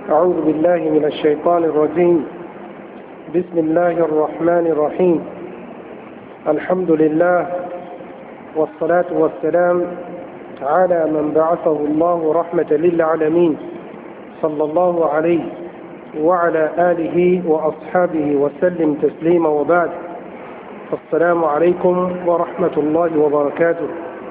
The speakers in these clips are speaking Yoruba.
أعوذ بالله من الشيطان الرجيم. بسم الله الرحمن الرحيم. الحمد لله والصلاة والسلام على من بعثه الله رحمة للعالمين صلى الله عليه وعلى آله وأصحابه وسلم تسليما وبعد. السلام عليكم ورحمة الله وبركاته.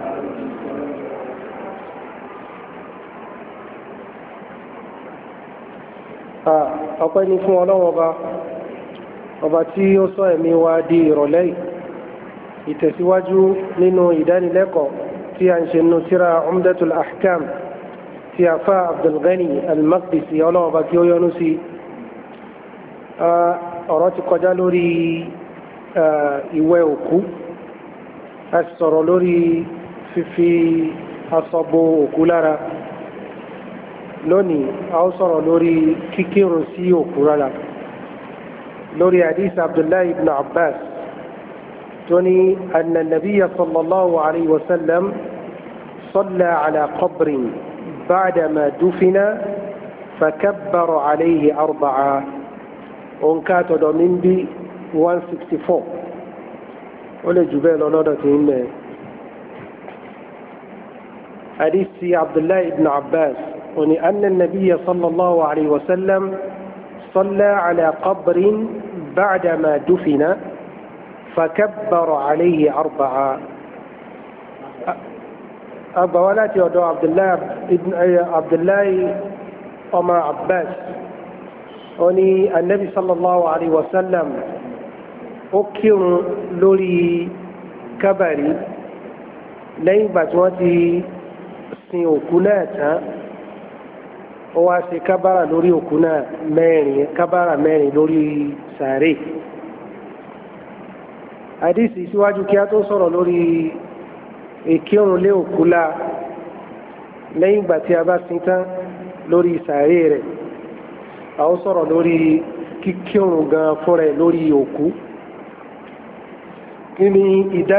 ọpẹ́ ni fún Ọlọ́run ọba tí ó sọ ẹ̀mí wa di ìrọ̀lẹ́ ìtẹ̀síwájú nínú ìdánilẹ́kọ̀ọ́ tí a ń ṣe nínú tírà Umdatul Ahkam tí a fa Abdulghani al-Maqdisi Ọlọ́run ọba kí ó yọ́nú sí. ọ̀rọ̀ ti kọjá lórí ìwẹ̀ òkú, a sọ̀rọ̀ lórí fífi aṣọ bo òkú lára. lónìí a ó sọ̀rọ̀ lórí kíkírun sí òkú rárá lórí hadith Abdullahi ibn Abbas tó ní anna nabiyya sallallahu alayhi wa sallam salla ala qabrin ba'dama dufina fakabbara alayhi arba'a òǹkà tọ̀dọ̀ min bí 164 ó lè jù bẹ́ẹ̀ lọ́dọ̀ tí ń mẹ́ hadith sí Abdullahi ibn Abbas أن النبي صلى الله عليه وسلم صلى على قبر بعدما دفن فكبر عليه أربعة. أبوالات يدعو عبد الله أما عباس أني النبي صلى الله عليه وسلم أكر لوري كبري لين بجوتي سيوكوناتا ó wá ṣe kábàrà lórí òkú náà kábàrà mẹ́rin lórí sàárè. àdìsí síwájú kí a tó sọ̀rọ̀ lórí ìkírun lé òkú la lẹ́yìn ìgbà tí a bá sin tán lórí sàárè rẹ̀ a ó sọ̀rọ̀ lórí kíkírun gan fún rẹ̀ lórí òkú. kí ni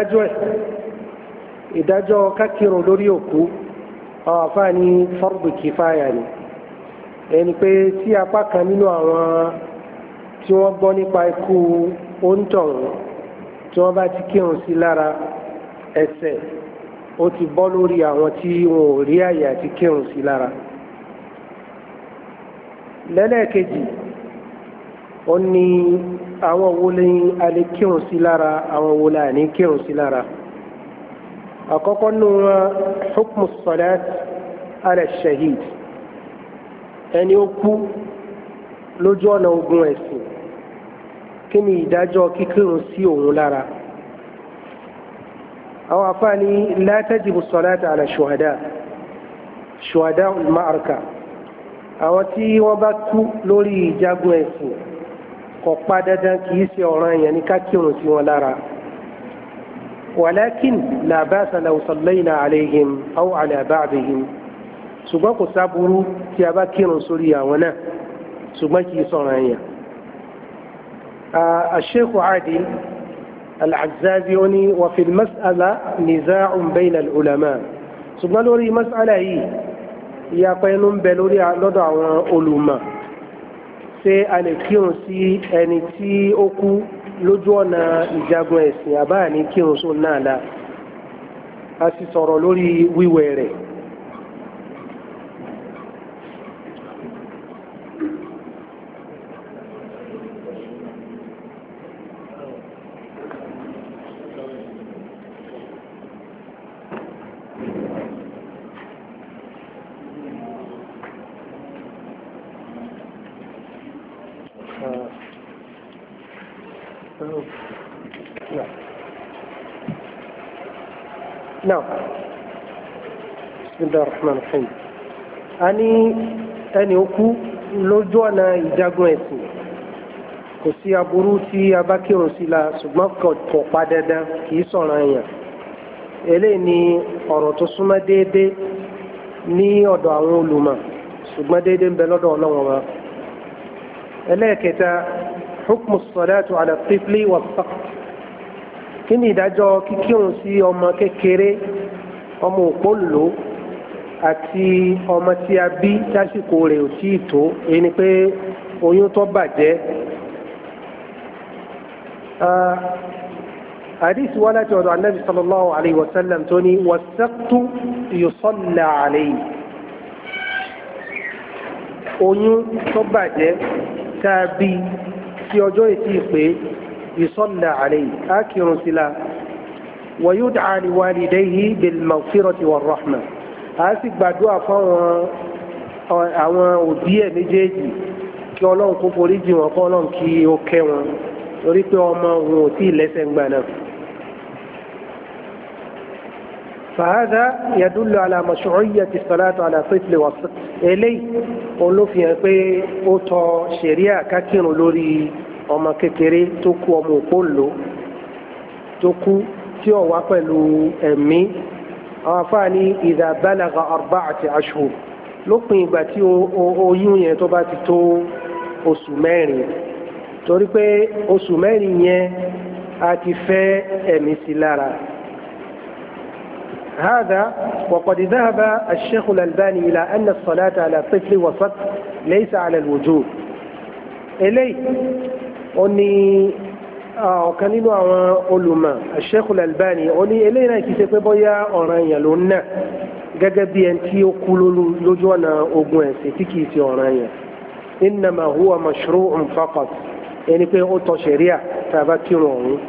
ìdájọ́ kákírun lórí òkú? àwọn àfáà ní fardu kìfáyà ni, ẹni pé tí apá kan nínú àwọn tí wọ́n gbọ́ nípa ikú òǹtọ̀hún tí wọ́n bá ti kírun sí lára, ẹ̀ṣẹ̀ ó ti bọ́ lórí àwọn tí wọn ò rí àyè àti kírun sí lára. lẹ́lẹ́kejì ó ní àwọn wo ni a lè kírun sí lára, àwọn wo la ní kírun sí lára. àkọ́kọ́ nínú wọn hukmu salat ala shahid, ẹni ó kú lójú ọ̀nà ogun ẹ̀sìn, kí ni ìdájọ́ kíkírun sí òun lára? àwọn afáàní la tajibu salata ala shuhada al-ma'araka, àwọn tí wọ́n bá kú lórí ìjagun ẹ̀sìn kò pa dandan kìí ṣe ọ̀ranyàn ní ká kírun sí wọn lára. walakin la ba'sa law sallayna alayhim aw ala ba'dihim, ṣùgbọ́n kò sáburú tí a bá kírun sórí àwọn náà, ṣùgbọ́n kìí sọ̀rọ̀ ẹ̀yàn. الشيخ عادل العزازي وفي المسألة نزاع بين العلماء، ṣùgbọ́n lórí mas'ala yìí ìyapa ẹnu ń bẹ lórí lọ́dọ̀ àwọn olùmọ̀. ṣé a lè kírun sí ẹni tí ó kú lójú ọ̀nà ìjagun ẹ̀sìn àbá ní kírun sóun náà la? a sì sọ̀rọ̀ lórí wíwẹ̀ rẹ̀. نعم. بسم الله الرحمن الرحيم. ẹni òkú lójú ọ̀nà ìjagun ẹ̀sìn kò sí aburú tí a bá kírun sí la, ṣùgbọ́n kò pa dandan, kìí sọ̀rọ̀ èèyàn. eléyìí ni ọ̀rọ̀ tó súnmọ́ déédéé ní ọ̀dọ̀ àwọn olùmọ̀, ṣùgbọ́n déédéé ń bẹ lọ́dọ̀ Ọlọ́run wa. ẹlẹ́ẹ̀kẹta hukmu salatu ala tifli wa saqt, kí ni ìdájọ́ kíkírun sí ọmọ kékeré, ọmọ òpólò àti ọmọ tí a bí tásìkò rẹ̀ ò tí ì tó èyí ni pé oyún tó bàjẹ́. حديث ولا تعود عن النبي صلى الله عليه وسلم توني والسقط يصلى عليه oyún tó bàjẹ́ tàbí tí ọjọ́ ìtì pé يصلى عليه آكر سلا ويدعى لوالديه بالمغفرة والرحمة àti gbàdúrà fún àwọn òbí ẹ̀ méjèèjì kí ọlọ́run kó forí jì wọ́n kọ́ ọlọ́run kí ó kẹ́ wọn torí pé ọmọ òun ò tí ì lẹ́sẹ̀ ń gbà náà. فهذا يدل على مشروعية الصلاة على طفل وسط eléyìí olófin pé ó tọ́ ṣẹ̀ríà ká kírun lórí ọmọ kékeré tó kú ọmọ òpónlò tó kú tí ó wà pẹ̀lú ẹ̀mí àwọn afáàní idha balagha 4 ashhur lópin ìgbà tí oyún yẹn tó bá ti tó oṣù mẹ́rin torí pé oṣù mẹ́rin yẹn a ti fẹ́ ẹ̀mí sí lára. هذا وقد ذهب الشيخ الألباني إلى أن الصلاة على طفل وسط ليس على الوجوب إليه أني ọ̀kan nínú àwọn olùmọ̀ Sheikh Al-Albani ó ní eléyìí náà kìí ṣe pé bóyá ọ̀ranyàn ló ń nà gẹ́gẹ́ bí ẹni tí ó kú lójú ọ̀nà ogun ẹ̀sìn tí kìí ṣe ọ̀ranyàn innama huwa mashru'un faqat ẹni pé ó tọ́ ṣẹ̀ríà tàbá kírun ọ̀hún.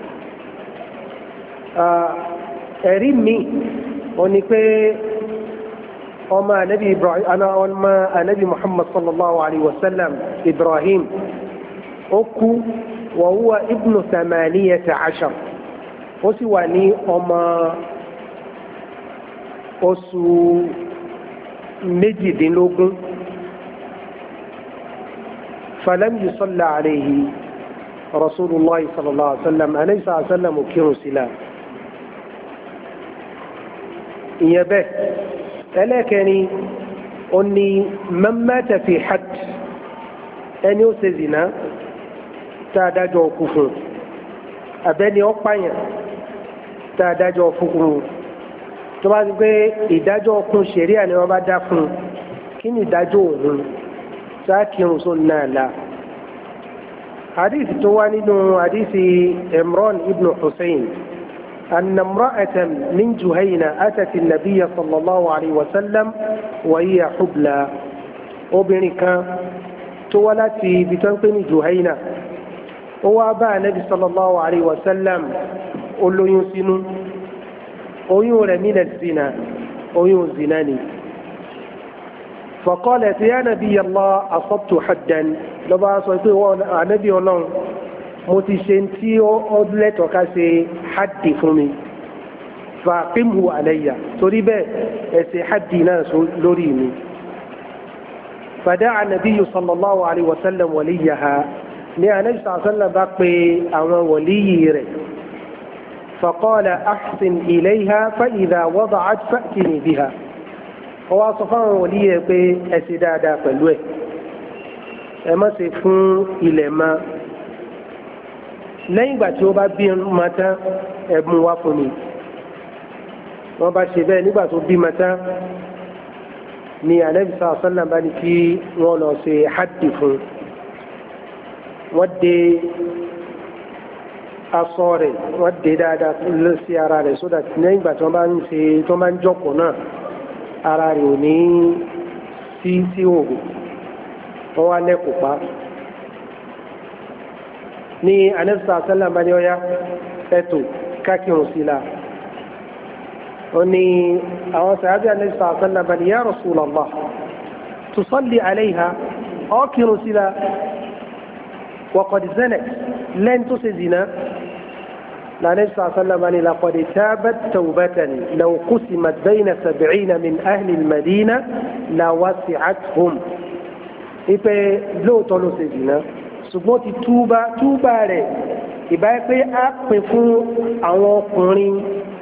ẹ̀rí mi ó ní pé ọmọ anabi Muhammad sallallahu alayhi wa sallam Ibrahim ó kú وهو ابن 18 ó sì wà ní ọmọ oṣù méjìdínlógún فلم يصلى عليه رسول الله صلى الله عليه وسلم عليه الصلاة والسلام كيرو سلا يبه لكني أني من مات في حد أن يسزنا tá a dájọ́ ọkú fún abẹ́ni ọ̀páyàn tá a dájọ́ ọkú fún tó bá ti pé ìdájọ́ ọkùn ṣẹ̀ríà ni wọ́n bá dá fún kí ni ìdájọ́ òun sáàkìrùn só náà la. hadith tó wá nínú hadith Imran ibn Hussein أن امرأة من جهينة أتت النبي صلى الله عليه وسلم وهي حبلى وبنكا تولت في بتنقل جهينة ó wá bá Ànábì sallallahu alayhi wa sallam olóyún sínú oyún rẹ̀ min az-zina oyún zina ni faqalat ya Nabiy Allah asabtu haddan ló bá sọ pé wọ́n Ànábì Ọlọ́run mo ti ṣe tí ó lẹ́tọ̀ọ́ ká ṣe haddi fún mi faqimhu alayya torí bẹ́ẹ̀ ẹ̀sẹ̀ haddi náà lórí mi fada'a Nabiyyu sallallahu alayhi wa sallam waliyaha ní Ànábì sallallahu bá pé àwọn wàlíyì rẹ̀ faqala ahsin ilayha fa idha wada'at fa'tini biha ó wá sọ fáwọn wàlíyì rẹ̀ pé ẹ ṣe dáadáa pẹ̀lú ẹ̀ ẹ má ṣe fún ilẹ̀ ma lẹ́yìn ìgbà tí ó bá bí ma tán ẹ mú wá fún mi wọ́n bá ṣe bẹ́ẹ̀ nígbà tó bí ma tán ní Ànábì sallallahu bá ní kí wọ́n lọ ṣe haddi fún wọ́n dé aṣọ rẹ̀ wọ́n dé dáadáa lọ sí ara rẹ̀ sódà lẹ́yìn ìgbà tí wọ́n bá ń ṣe tí wọ́n bá ń jókòó náà ara rẹ̀ ò ní sí òògùn wọ́n wá lẹ́kọ̀ọ́ pa ní Ànábì sallallahu bá ní ọyá ẹ̀tọ́ kákìrún sí la ó ní àwọn sàábì Ànábì sallallahu bá ní ya Rasulullah tusalli alayha ọ́kìrún sí la وقد زنت لن تسزنا لا نبي صلى الله عليه وسلم لقد تابت توبة لو قسمت بين 70 من أهل المدينة لوسعتهم ipe lóòótọ́ ló ṣe zina ṣùgbọ́n ti túbà rẹ̀ ìbáyé pé a pè fún àwọn ọkùnrin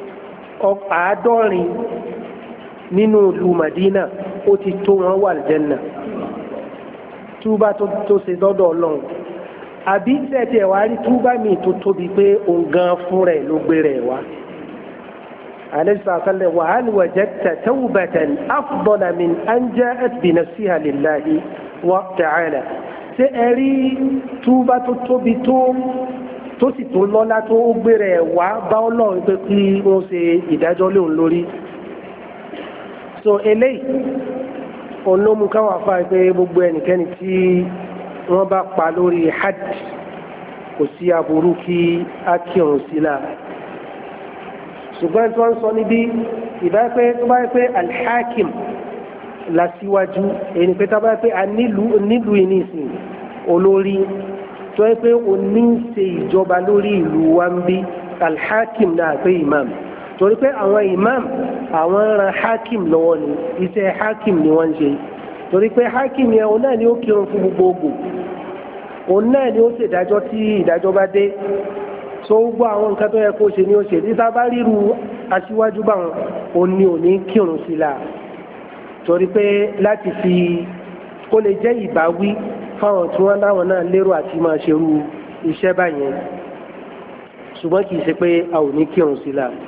50 nínú ìlú Madina ó ti tó wọn wà Aljanna túbà tó ṣe dọ́dọ̀ Ọlọ́run àbí tẹ̀tẹ̀ wá rí túbá mi tó tóbi pé òun gan fún rẹ̀ ló gbé rẹ̀ wá عليه الصلاة والسلام وهل وجدت توبة أفضل من أن جاءت بنفسها لله وتعالى سأري توبة توبة tó sì tó lọ́lá tó gbére wá bá Ọlọ́run pé kí wọ́n ṣe ìdájọ́ lóun lórí so eléyìí olómú káwọn afáà pé gbogbo ẹnikẹ́ni tí wọ́n bá pa lórí hajj kò sí aburú kí á kírun sí la ṣùgbọ́n tí wọ́n ń sọ níbí ìbáyé tó bá yẹ pé alhakim lásìwájú ẹni pé tó bá yẹ pé a nílùú ìnísìn olórí tó yẹ pé o ní ń ṣe ìjọba lórí ìlú wa ń bí alhakim náà pé imam torí pé àwọn imam àwọn ran hakim lọ́wọ́ ni iṣẹ́ hakim ni wọ́n ń ṣe torí pé hakim yẹn òun náà ni ó kírun fún gbogbogbò òun náà ni ó ṣèdájọ́ tí ìdájọ́ bá dé so gbogbo àwọn nǹkan tó yẹ kó ṣe ni ó ṣe níta bá ríru aṣíwájú bá wọn òun ni ò ní kírun sí la torí pé láti fi kó lè jẹ́ ìbáwí fáwọn tí wọ́n láwọn náà lérò àti máa ṣerú iṣẹ́ báyẹn ṣùgbọ́n kì í ṣe pé a ò ní kírun sí la.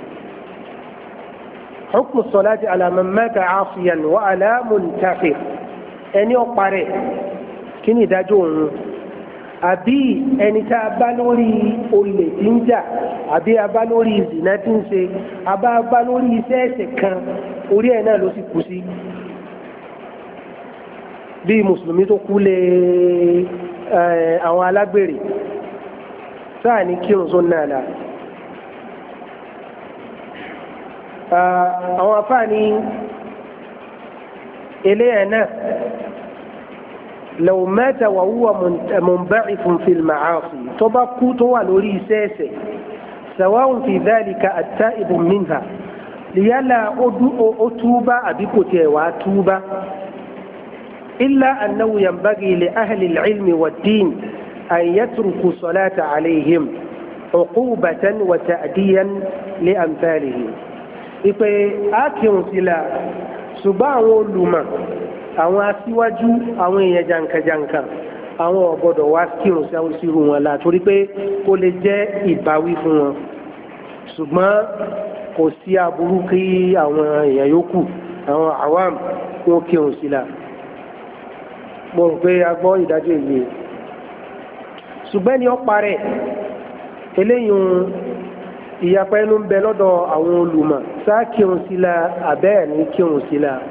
حكم الصلاة على من مات عاصيا وعلى منتحر ẹni ọ̀pá rẹ̀ kí ni ìdájọ́ òun àbí ẹni tá a bá lórí olè tí ń jà àbí a bá lórí ìzìnà tí ń ṣe a bá lórí iṣẹ́ ẹ̀ṣẹ̀ kan orí ẹ̀ náà ló sì kú sí bí mùsùlùmí tó kú lé àwọn alágbèrè sáà ní kírun só náà la àwọn afáàní eléyà náà لو مات وهو منبعث في المعاصي تبقى تولوري ساسي سواء في ذلك التائب منها ليلا أتوبة أبيكوتي وأتوبة إلا أنه ينبغي لأهل العلم والدين أن يتركوا الصلاة عليهم عقوبة وتأديا لأمثالهم ìpè ákìrùn sílá ṣùgbọ́n àwọn olùmọ̀ àwọn aṣíwájú àwọn èèyàn jankan-jankan àwọn ọ̀gbọ́dọ̀ wá kírun sí àwọn ìṣirò wọn la torí pé kó lè jẹ́ ìbáwí fún wọn ṣùgbọ́n kò sí aburú kí àwọn èèyàn yòókù àwọn awam kó kírun sílá mo rò pé a gbọ́ ìdájọ́ ìwé ṣùgbọ́n ni ó parẹ́ eléyìí ìyapa ẹnu ń bẹ lọ́dọ̀ àwọn olùmọ̀ sáà kírun sí la àbẹ́ẹ̀ ní kírun sí la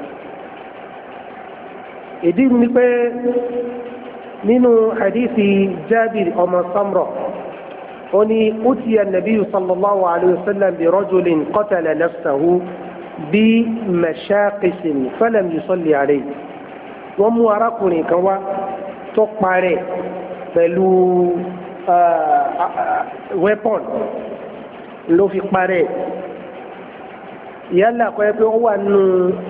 ìdí ni pé nínú hadithi Jabir ọmọ Samra ó ní utiya an-nabiyyu sallallahu alayhi wa sallam bi rajulin qatala nafsahu bi mashaqisin falam yusalli alayhi wọ́n mú arákùnrin kan wá tó parẹ́ pẹ̀lú weapon ló fi parẹ́ yálà kọ́ ẹ pé ó wà nínú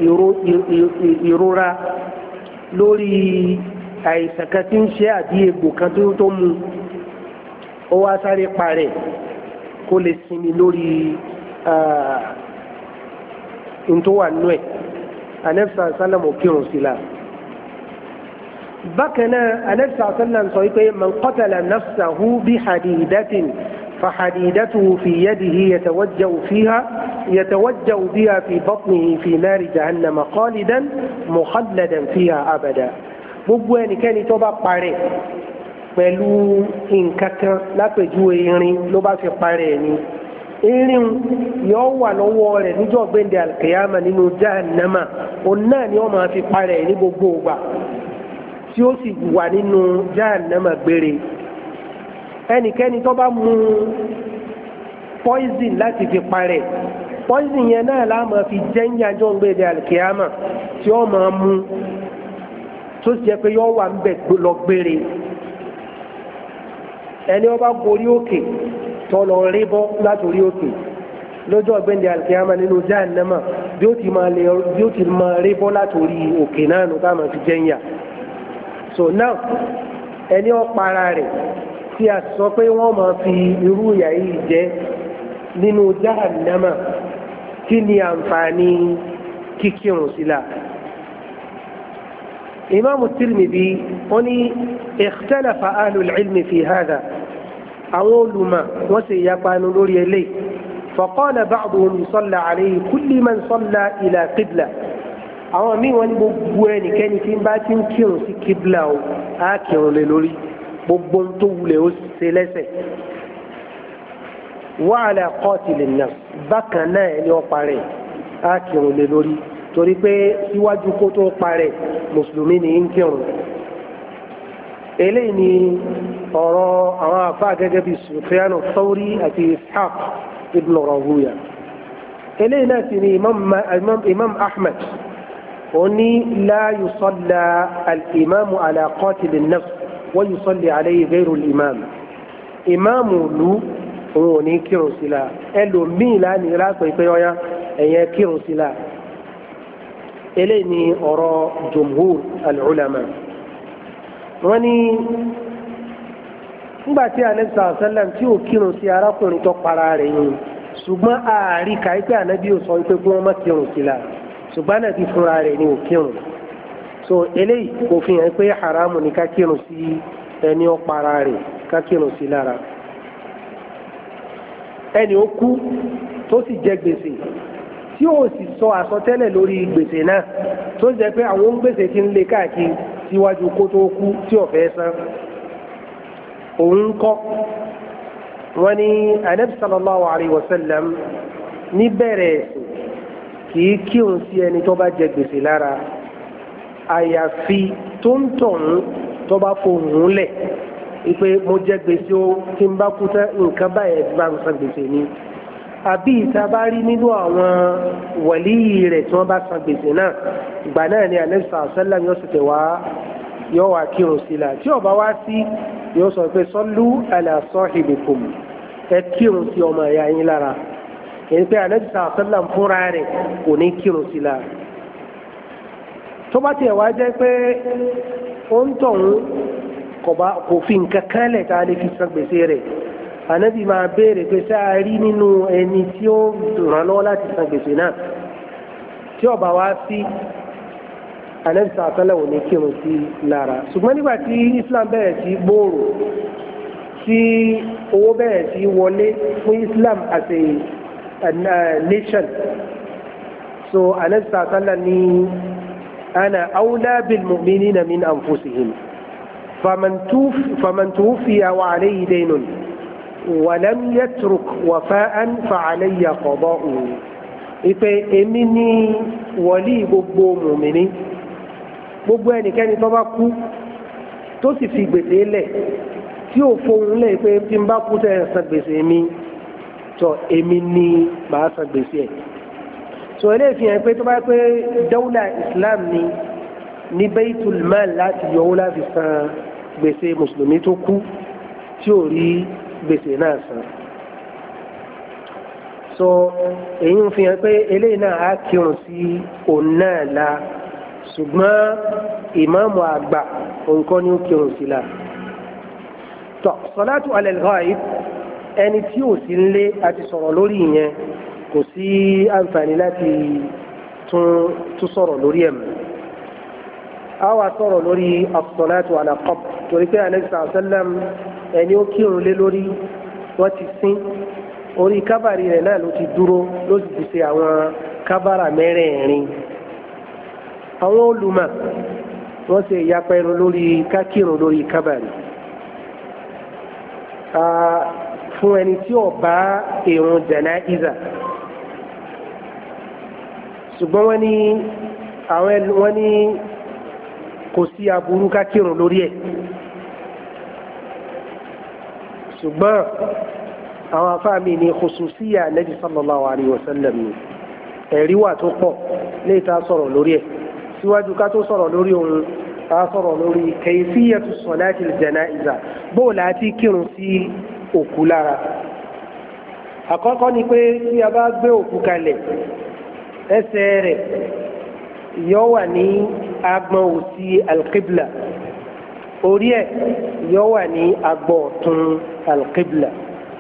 ìrora lórí àìsàn kan tí ń ṣe àbí egbò kan tó mú ó wá sáré parẹ́ kó lè sinmi lórí tó wà nínú ẹ̀ anẹ́fisà sálàmù kírun sí la bákan náà anẹ́fisà sálàmù sọ wípé man qatala nafsahu bi hadidatin فحديدته في يده يتوجأ بها في بطنه في نار جهنم خالدا مخلدا فيها أبدا gbogbo ẹnikẹ́ni tó bá parẹ́ pẹ̀lú nǹkan kan lápèjúwe irin ló bá fi parẹ́ ni irin yóò wà lọ́wọ́ rẹ̀ níjọ́ gbẹ̀ndẹ̀ alkiyama nínú jahannama òun náà ni wọ́n máa fi parẹ́ ní gbogbo ìgbà tí ó sì wà nínú jahannama gbére ẹnikẹ́ni tó bá mu poison láti fi parẹ́ poison yẹn náà la máa fi jẹ́ńyàjọ́ gbẹ̀dẹ̀ alkiyama tí ó máa mu tó sì jẹ́ pé yọ́ wà ń bẹ̀ lọ gbére ẹni ó bá gorí òkè tó lọ rí bọ́ látòrí òkè lọ́jọ́ gbẹ̀dẹ̀ alkiyama nínú jahannama bí ó ti máa rí bọ́ látòrí òkè náà nù ká máa fi jẹ́ńyà so now ẹni ó para rẹ̀ tí a sọ pé wọ́n máa fi irú ìyà yìí jẹ nínú jahannama kí ni àǹfààní kíkírun sílá imam Tirmidhi wọ́n ní ikhtalafa ahlul ilmi fi hadha àwọn olùmọ̀ wọ́n sì yapa lórí eléyìí فقال بعضهم يصلى عليه كل من صلى إلى قبلة àwọn míì wọ́n ní gbogbo ẹnikẹ́ni tí ń bá ti ń kírun sí kíbla o á kírun lé lórí gbogbo tó wulẹ̀ ó ṣe lẹ́sẹ̀ wa ala qatilin nafs bákan náà ẹni ó parẹ́ á kírun lé lórí torí pé síwájú kó tó parẹ́ mùsùlùmí ní ń kírun eléyìí ni ọ̀rọ̀ àwọn àfáà gẹ́gẹ́ bí Sufyan Thawri àti Ishaq ibn Rahuya eléyìí náà sì ni imam Ahmad oni la yusalla al-imamu ala qatil an-nafs wa yusalli alayhi ghayru al-imam imamu lu òun ò ní kírun sí la ẹlòmíì lánìí rápẹ́ pé ọyá ẹ̀yẹ kírun sí la eléyìí ni ọ̀rọ̀ jumhur al-ulama wọ́n ní nígbà tí anabi sallam tí ò kírun sí arákùnrin tó para rẹ̀ yìí ṣùgbọ́n ààrí kàí pé anabi ò sọ pé kí wọ́n má kírun sí la ṣùgbọ́n anabi fúnra rẹ̀ ni ò kírun so eléyìí kò fi hàn pé haramu ni ká kírun sí ẹni ó para rẹ̀ ká kírun sí lára ẹni ó kú tó sì jẹ gbèsè tí ó sì sọ àsọtẹ́lẹ̀ lórí gbèsè náà tó jẹ́ pé àwọn gbèsè ti ń lé káàkiri síwájú kó tó kú tí ó fẹ́ san òun kọ́ wọ́n ní anabi sallallahu alayhi wa sallam níbẹ̀rẹ̀ kìí kírun sí ẹni tó bá jẹ gbèsè lára àyàfi tó ń tọ̀hún tó bá fohùn lẹ̀ ipe mo jẹ gbèsè o tí n bá kú tán nǹkan báyẹn bá ń san gbèsè ni àbí ìta bá rí nínú àwọn wàlíì rẹ̀ tí wọ́n bá san gbèsè náà ìgbà náà ni anabi sallallahu alayhi wa sallam yóò sì tẹ̀ wá yóò wá kírun sí la tí ó bá wá sí yóò sọ pé sallu ala sahibikum ẹ kírun sí ọmọ ẹ̀yà yín lára èyí pé anabi sallam fúnra rẹ̀ kò ní kírun sí la tó bá tiẹ̀ wá jẹ́ pé ó ń tọ̀hún kò fi nǹkan kan lẹ̀ tá a lè fi san gbèsè rẹ̀ anabi máa béèrè pé sáà rí nínú ẹni tí ó ràn lọ́wọ́ láti san gbèsè náà tí ó bá wá sí anabi sallam ò ní kírun sí lára ṣùgbọ́n nígbà tí Islam bẹ̀rẹ̀ sí gbòòrò tí owó bẹ̀rẹ̀ sí wọlé fún Islam as a nation so anabi sallam ní ana awla bil mu'minina min anfusihim faman tuwfiya wa alayhi daynun wa lam yatruk wafa'an fa alayya qada'uhu ipe èmi ni wọlí gbogbo mùmìnì gbogbo ẹnikẹ́ni tó bá kú tó sì fi gbèsè lẹ̀ tí ò fohùn lẹ̀ pé tí n bá kú tẹ̀ san gbèsè mi tó èmi ni màá san gbèsè ẹ̀ so eléyìí fi hàn pé tó bá pé dáwùlà Islam ni ní Baitul Mal láti yọwó láti san gbèsè mùsùlùmí tó kú tí ò rí gbèsè náà san so èyí ń fi hàn pé eléyìí náà á kírun sí òun náà la ṣùgbọ́n ìmáàmù àgbà nǹkan ní ó kírun sí la tọ́ sọ́látù alal ghaib ẹni tí ò sí nlé àti sọ̀rọ̀ lórí ìyẹn kò sí àǹfààní láti tún sọ̀rọ̀ lórí ẹ̀mọ́ a wá sọ̀rọ̀ lórí as-salatu ala qabr torí pé anabi sallam ẹni ó kírun lé lórí wọ́n ti sín orí kábàrí rẹ̀ náà ló ti dúró ló sì ti ṣe àwọn kábàrà mẹ́rẹ̀ẹ̀rin àwọn olùmọ̀ wọ́n ṣe ìyapa ẹnu lórí kákírun lórí kábàrí fún ẹni tí ó bá ìrun jana'iza ṣùgbọ́n wọ́n ní kò sí aburú kákírun lórí ẹ̀ ṣùgbọ́n àwọn afáàmì ní khususiyya Nabi sallallahu alayhi wa sallam ni ẹ̀rí wà tó pọ̀ léè tá sọ̀rọ̀ lórí ẹ̀ síwájú ká tó sọ̀rọ̀ lórí ohun tá sọ̀rọ̀ lórí kayfiyatu salati al-janaiza bóò láti kírun sí òkú lára àkọ́kọ́ ni pé tí a bá gbé òkú kalẹ̀ ẹsẹ̀ rẹ̀ yóò wà ní agbọ̀n òsì al-qibla orí ẹ̀ yóò wà ní agbọ̀n ọ̀tún al-qibla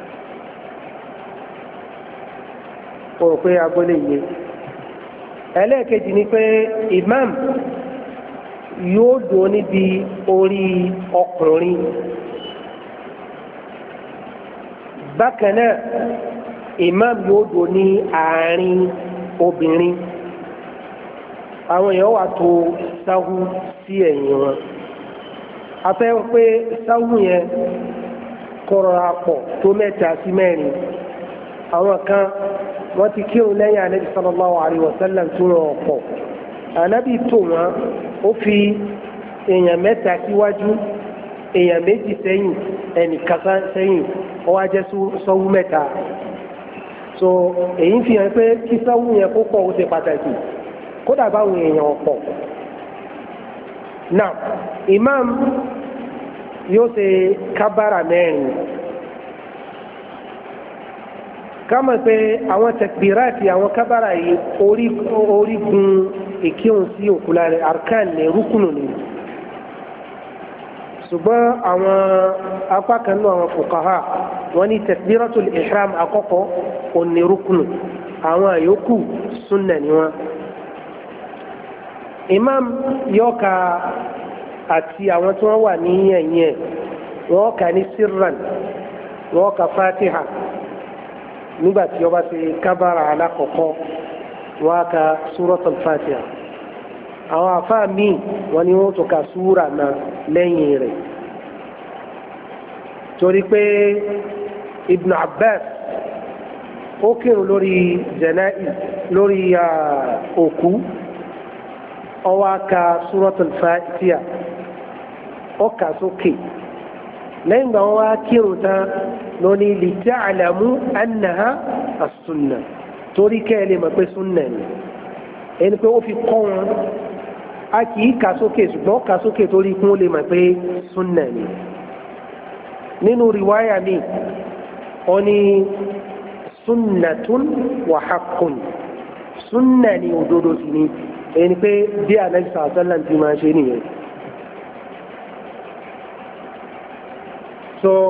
o pé agbọ́lé yìí ẹlẹ́ẹ̀kejì ni pé imam yóò dúró níbi orí ọkùnrin bákan náà imam yóò dó ní àárín obìnrin àwọn èèyàn wà tó sáwù sí ẹ̀yìn wọn a fẹ́ pé sáwù yẹn kọ́ra pọ̀ tó mẹ́ta sí mẹ́rin àwọn kan wọ́n ti kírun lẹ́yìn anabi sallallahu alayhi wa sallam tó rọ̀ pọ̀ anabi tó wọn ó fi èèyàn mẹ́ta síwájú èèyàn méjì sẹ́yìn ẹnìkan sẹ́yìn ó wá jẹ́ sọ́wú mẹ́ta so èyí fi hàn pé kí sọ́wú yẹn kó pọ̀ ó ṣe pàtàkì kódà báwọn èèyàn pọ̀ náà imam yóò ṣe kábàrà mẹ́rin kámọ̀ pé àwọn tẹkbíràtì àwọn kábàrà yìí orígun ìkírun sí òkú lára arkan ní rúkùnù ni ṣùgbọ́n àwọn apá kan náà àwọn fuqaha wọ́n ní takbiratul ihram àkọ́kọ́ òní rúkùnù àwọn àyókù súnnà ni wọ́n. imam yọ́ka àti àwọn tí wọ́n wà ní ẹ̀yìn ẹ̀ wọ́n kà ní sirran wọ́n kà fatiha nígbà tí ó bá ṣe kábàrà alákọ̀ọ́kọ́ wọ́n kà suratul fatiha àwọn àfáà míì wọ́n ní wọ́n tó ka súra náà lẹ́yìn rẹ̀ torí pé Ibn Abbas ó kírun lórí janaiz lórí òkú ó wá ka suratul Fatiha ó kà sókè lẹ́yìn gbà wọ́n wá kírun tán lóní li ta'lamu annaha as-sunnah torí kẹ́lẹ̀ mọ̀ pé súnnà ni ẹni pé ó fi kọ́ wọn a kì í kà sókè ṣùgbọ́n kà sókè torí kún ó lè mọ̀ pé súnnà ni nínú riwaya mi ó ní sunnatun wa haqqun súnnà ni òdodo sí ni ẹni pé bí Ànábì sallallahu ti máa ṣe nìyẹn so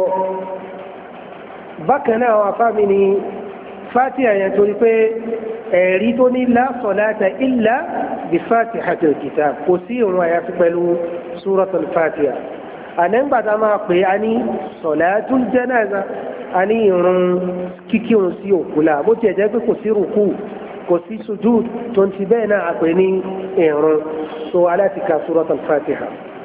bákan náà àwọn afáàmì ni Fatiha yẹn torí pé ẹ̀rí tó ní la salata illa bí Fatihatul kitab kò sí ìrun àyàfi pẹ̀lú suratul Fatiha ànẹ́gbàtà máa pè á ní salatul janaza a ní ìrun kíkírun sí òkúlà bó tiẹ̀ jẹ́ pé kò sí rùkú kò sí sujúd tó ń ti bẹ́ẹ̀ náà a pè ní ìrun so aláti ka suratul Fatiha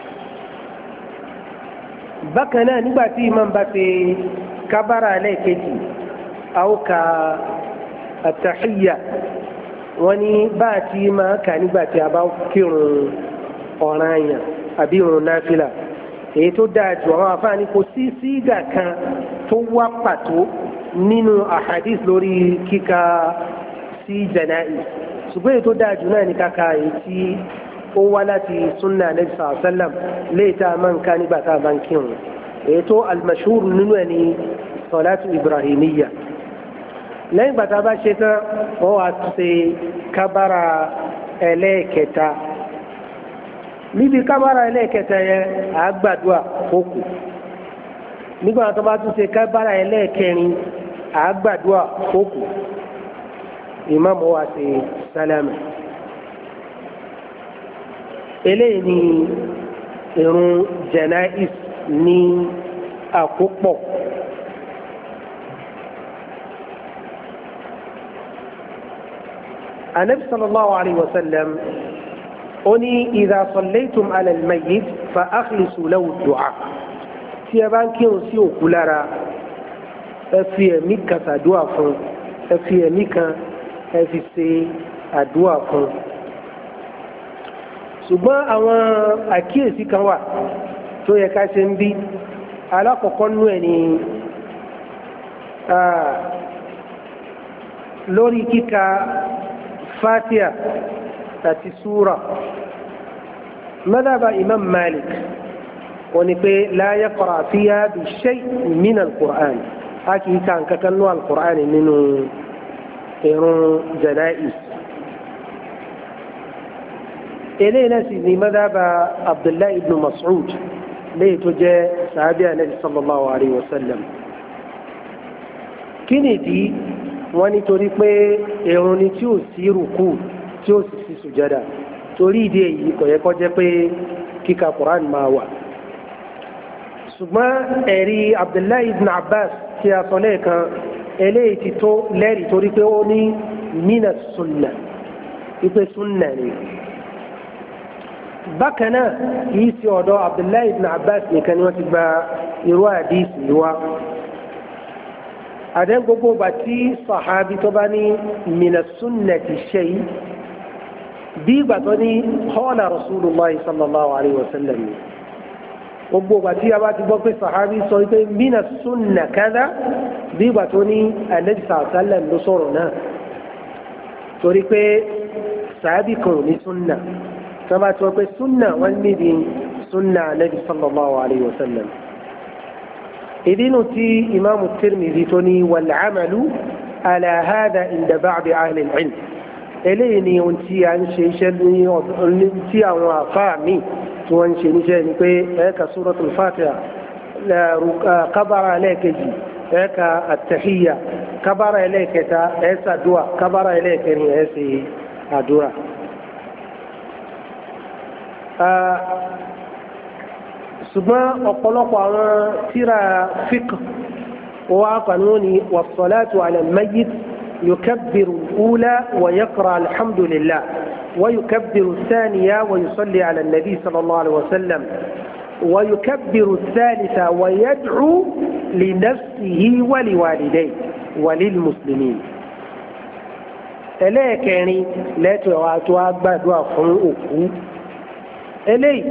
bákan náà nígbà tí imam bá ṣe kábàrà lẹ́ẹ̀kejì àwọn ka àtàhíyà wọ́n ní bá a ti máa kà nígbà tí a bá kírun ọ̀ranyàn àbí ìrun náfìlà èyí tó dáa jù àwọn àfáàní kò sí sígà kan tó wá pàtó nínú àhàdís lórí kíka sí jana'iz ṣùgbọ́n èyí tó dáa jù náà ní kàkà èyí tí ó wá láti sunna Nabi sallallahu alaihi wasallam léètà máa ń ká nígbà tá a bá ń kírun èyí tó al-mashhur nínú ẹ̀ ní salatu ibrahimiyya lẹ́yìn gbàtà bá ṣe tán wọ́n wá ṣe kábàrà ẹlẹ́ẹ̀kẹta níbi kábàrà ẹlẹ́ẹ̀kẹta yẹn àgbàdua òkú nígbà tó bá tún ṣe kábàrà ẹlẹ́ẹ̀kẹrin àgbàdua òkú ìmáàmù wa ṣe sálámù eléyìí ni ìrun janaiz ní àkópọ̀ النبي صلى الله عليه وسلم أني إذا صليتم على الميت فأخلصوا له الدعاء tí ẹ bá ń kírun sí òkú lára ẹ fi ẹ̀mí kan ṣàdúà fún ẹ fi ẹ̀mí kan ẹ fi ṣe àdúà fún ṣùgbọ́n àwọn àkíyèsí kan wà tó yẹ ká ṣe ń bí alákọ̀ọ́kọ́ nú ẹ̀ ní lórí kíka Fatiha àti súra madhaba Imam Malik wọ́n ní pé la yaqra fiha bi shay'in min al-Qur'an a kì í ka nǹkan kan nú al-Qur'an nínú ìrun janaiz eléyìí náà sì ní madhaba Abdullahi ibn Mas'ud léyìí tó jẹ́ sàábì Ànábì sallallahu alayhi wa sallam kí nìdí wọ́n nítorí pé ìrun ni tí ò sí rùkú tí ó sì sí sùjádà torí ìdí èyí kò yẹ kó jẹ́ pé kíka Qur'an máa wà ṣùgbọ́n ẹ̀rí Abdullahi ibn Abbas tí a sọ lẹ́ẹ̀kan eléyìí ti tó lẹ́rìí torí pé ó ní mina sunna ipe sunna ni. bákan náà kìí ṣe ọ̀dọ̀ Abdullahi ibn Abbas nìkan ni wọ́n ti gba irú àdìsí wa. àdán gbogbo bàtí sàhábì tó bá ní mina sunnati shay bí ìgbà tó ní qala Rasulullah sallallahu alayhi wa sallam ni. gbogbo bàtí a bá ti gbọ́ pé sàhábì sọ pé mina sunna kada bí ìgbà tó ní Ànábì sallam ló sọ̀rọ̀ náà torí pé sàhábì kan ní sunna tó bá ti wọ́n pé sunna wọ́n níbi sunna Ànábì sallallahu alayhi wa sallam. ìdínú tí imaamu Tirmidhi tó ní wal amalu ala hada inda ba'di ahli al-ilm eléyìí ni ohun tí a ń ṣe iṣẹ́ ní tí àwọn àfáà míì tí wọ́n ń ṣe níṣẹ́ ni pé ẹ̀ka suratul Fatiha kábàrà ẹlẹ́ẹ̀kejì ẹ̀ka àtẹ̀híyà kábàrà ẹlẹ́ẹ̀kẹta ẹ̀ẹ́sà dùà kábàrà ẹlẹ́ẹ̀kẹrin ẹ̀ẹ́sì àdúrà. ṣùgbọ́n ọ̀pọ̀lọpọ̀ àwọn tírà fiqh wọ́n á kàn ní was-salatu ala al-mayyit يكبر الأولى ويقرأ الحمد لله ويكبر الثانية ويصلي على النبي صلى الله عليه وسلم ويكبر الثالثة ويدعو لنفسه ولوالديه وللمسلمين ẹlẹ́ẹ̀kẹrin lẹ́tọ̀ àti àgbàdua fún òkú eléyìí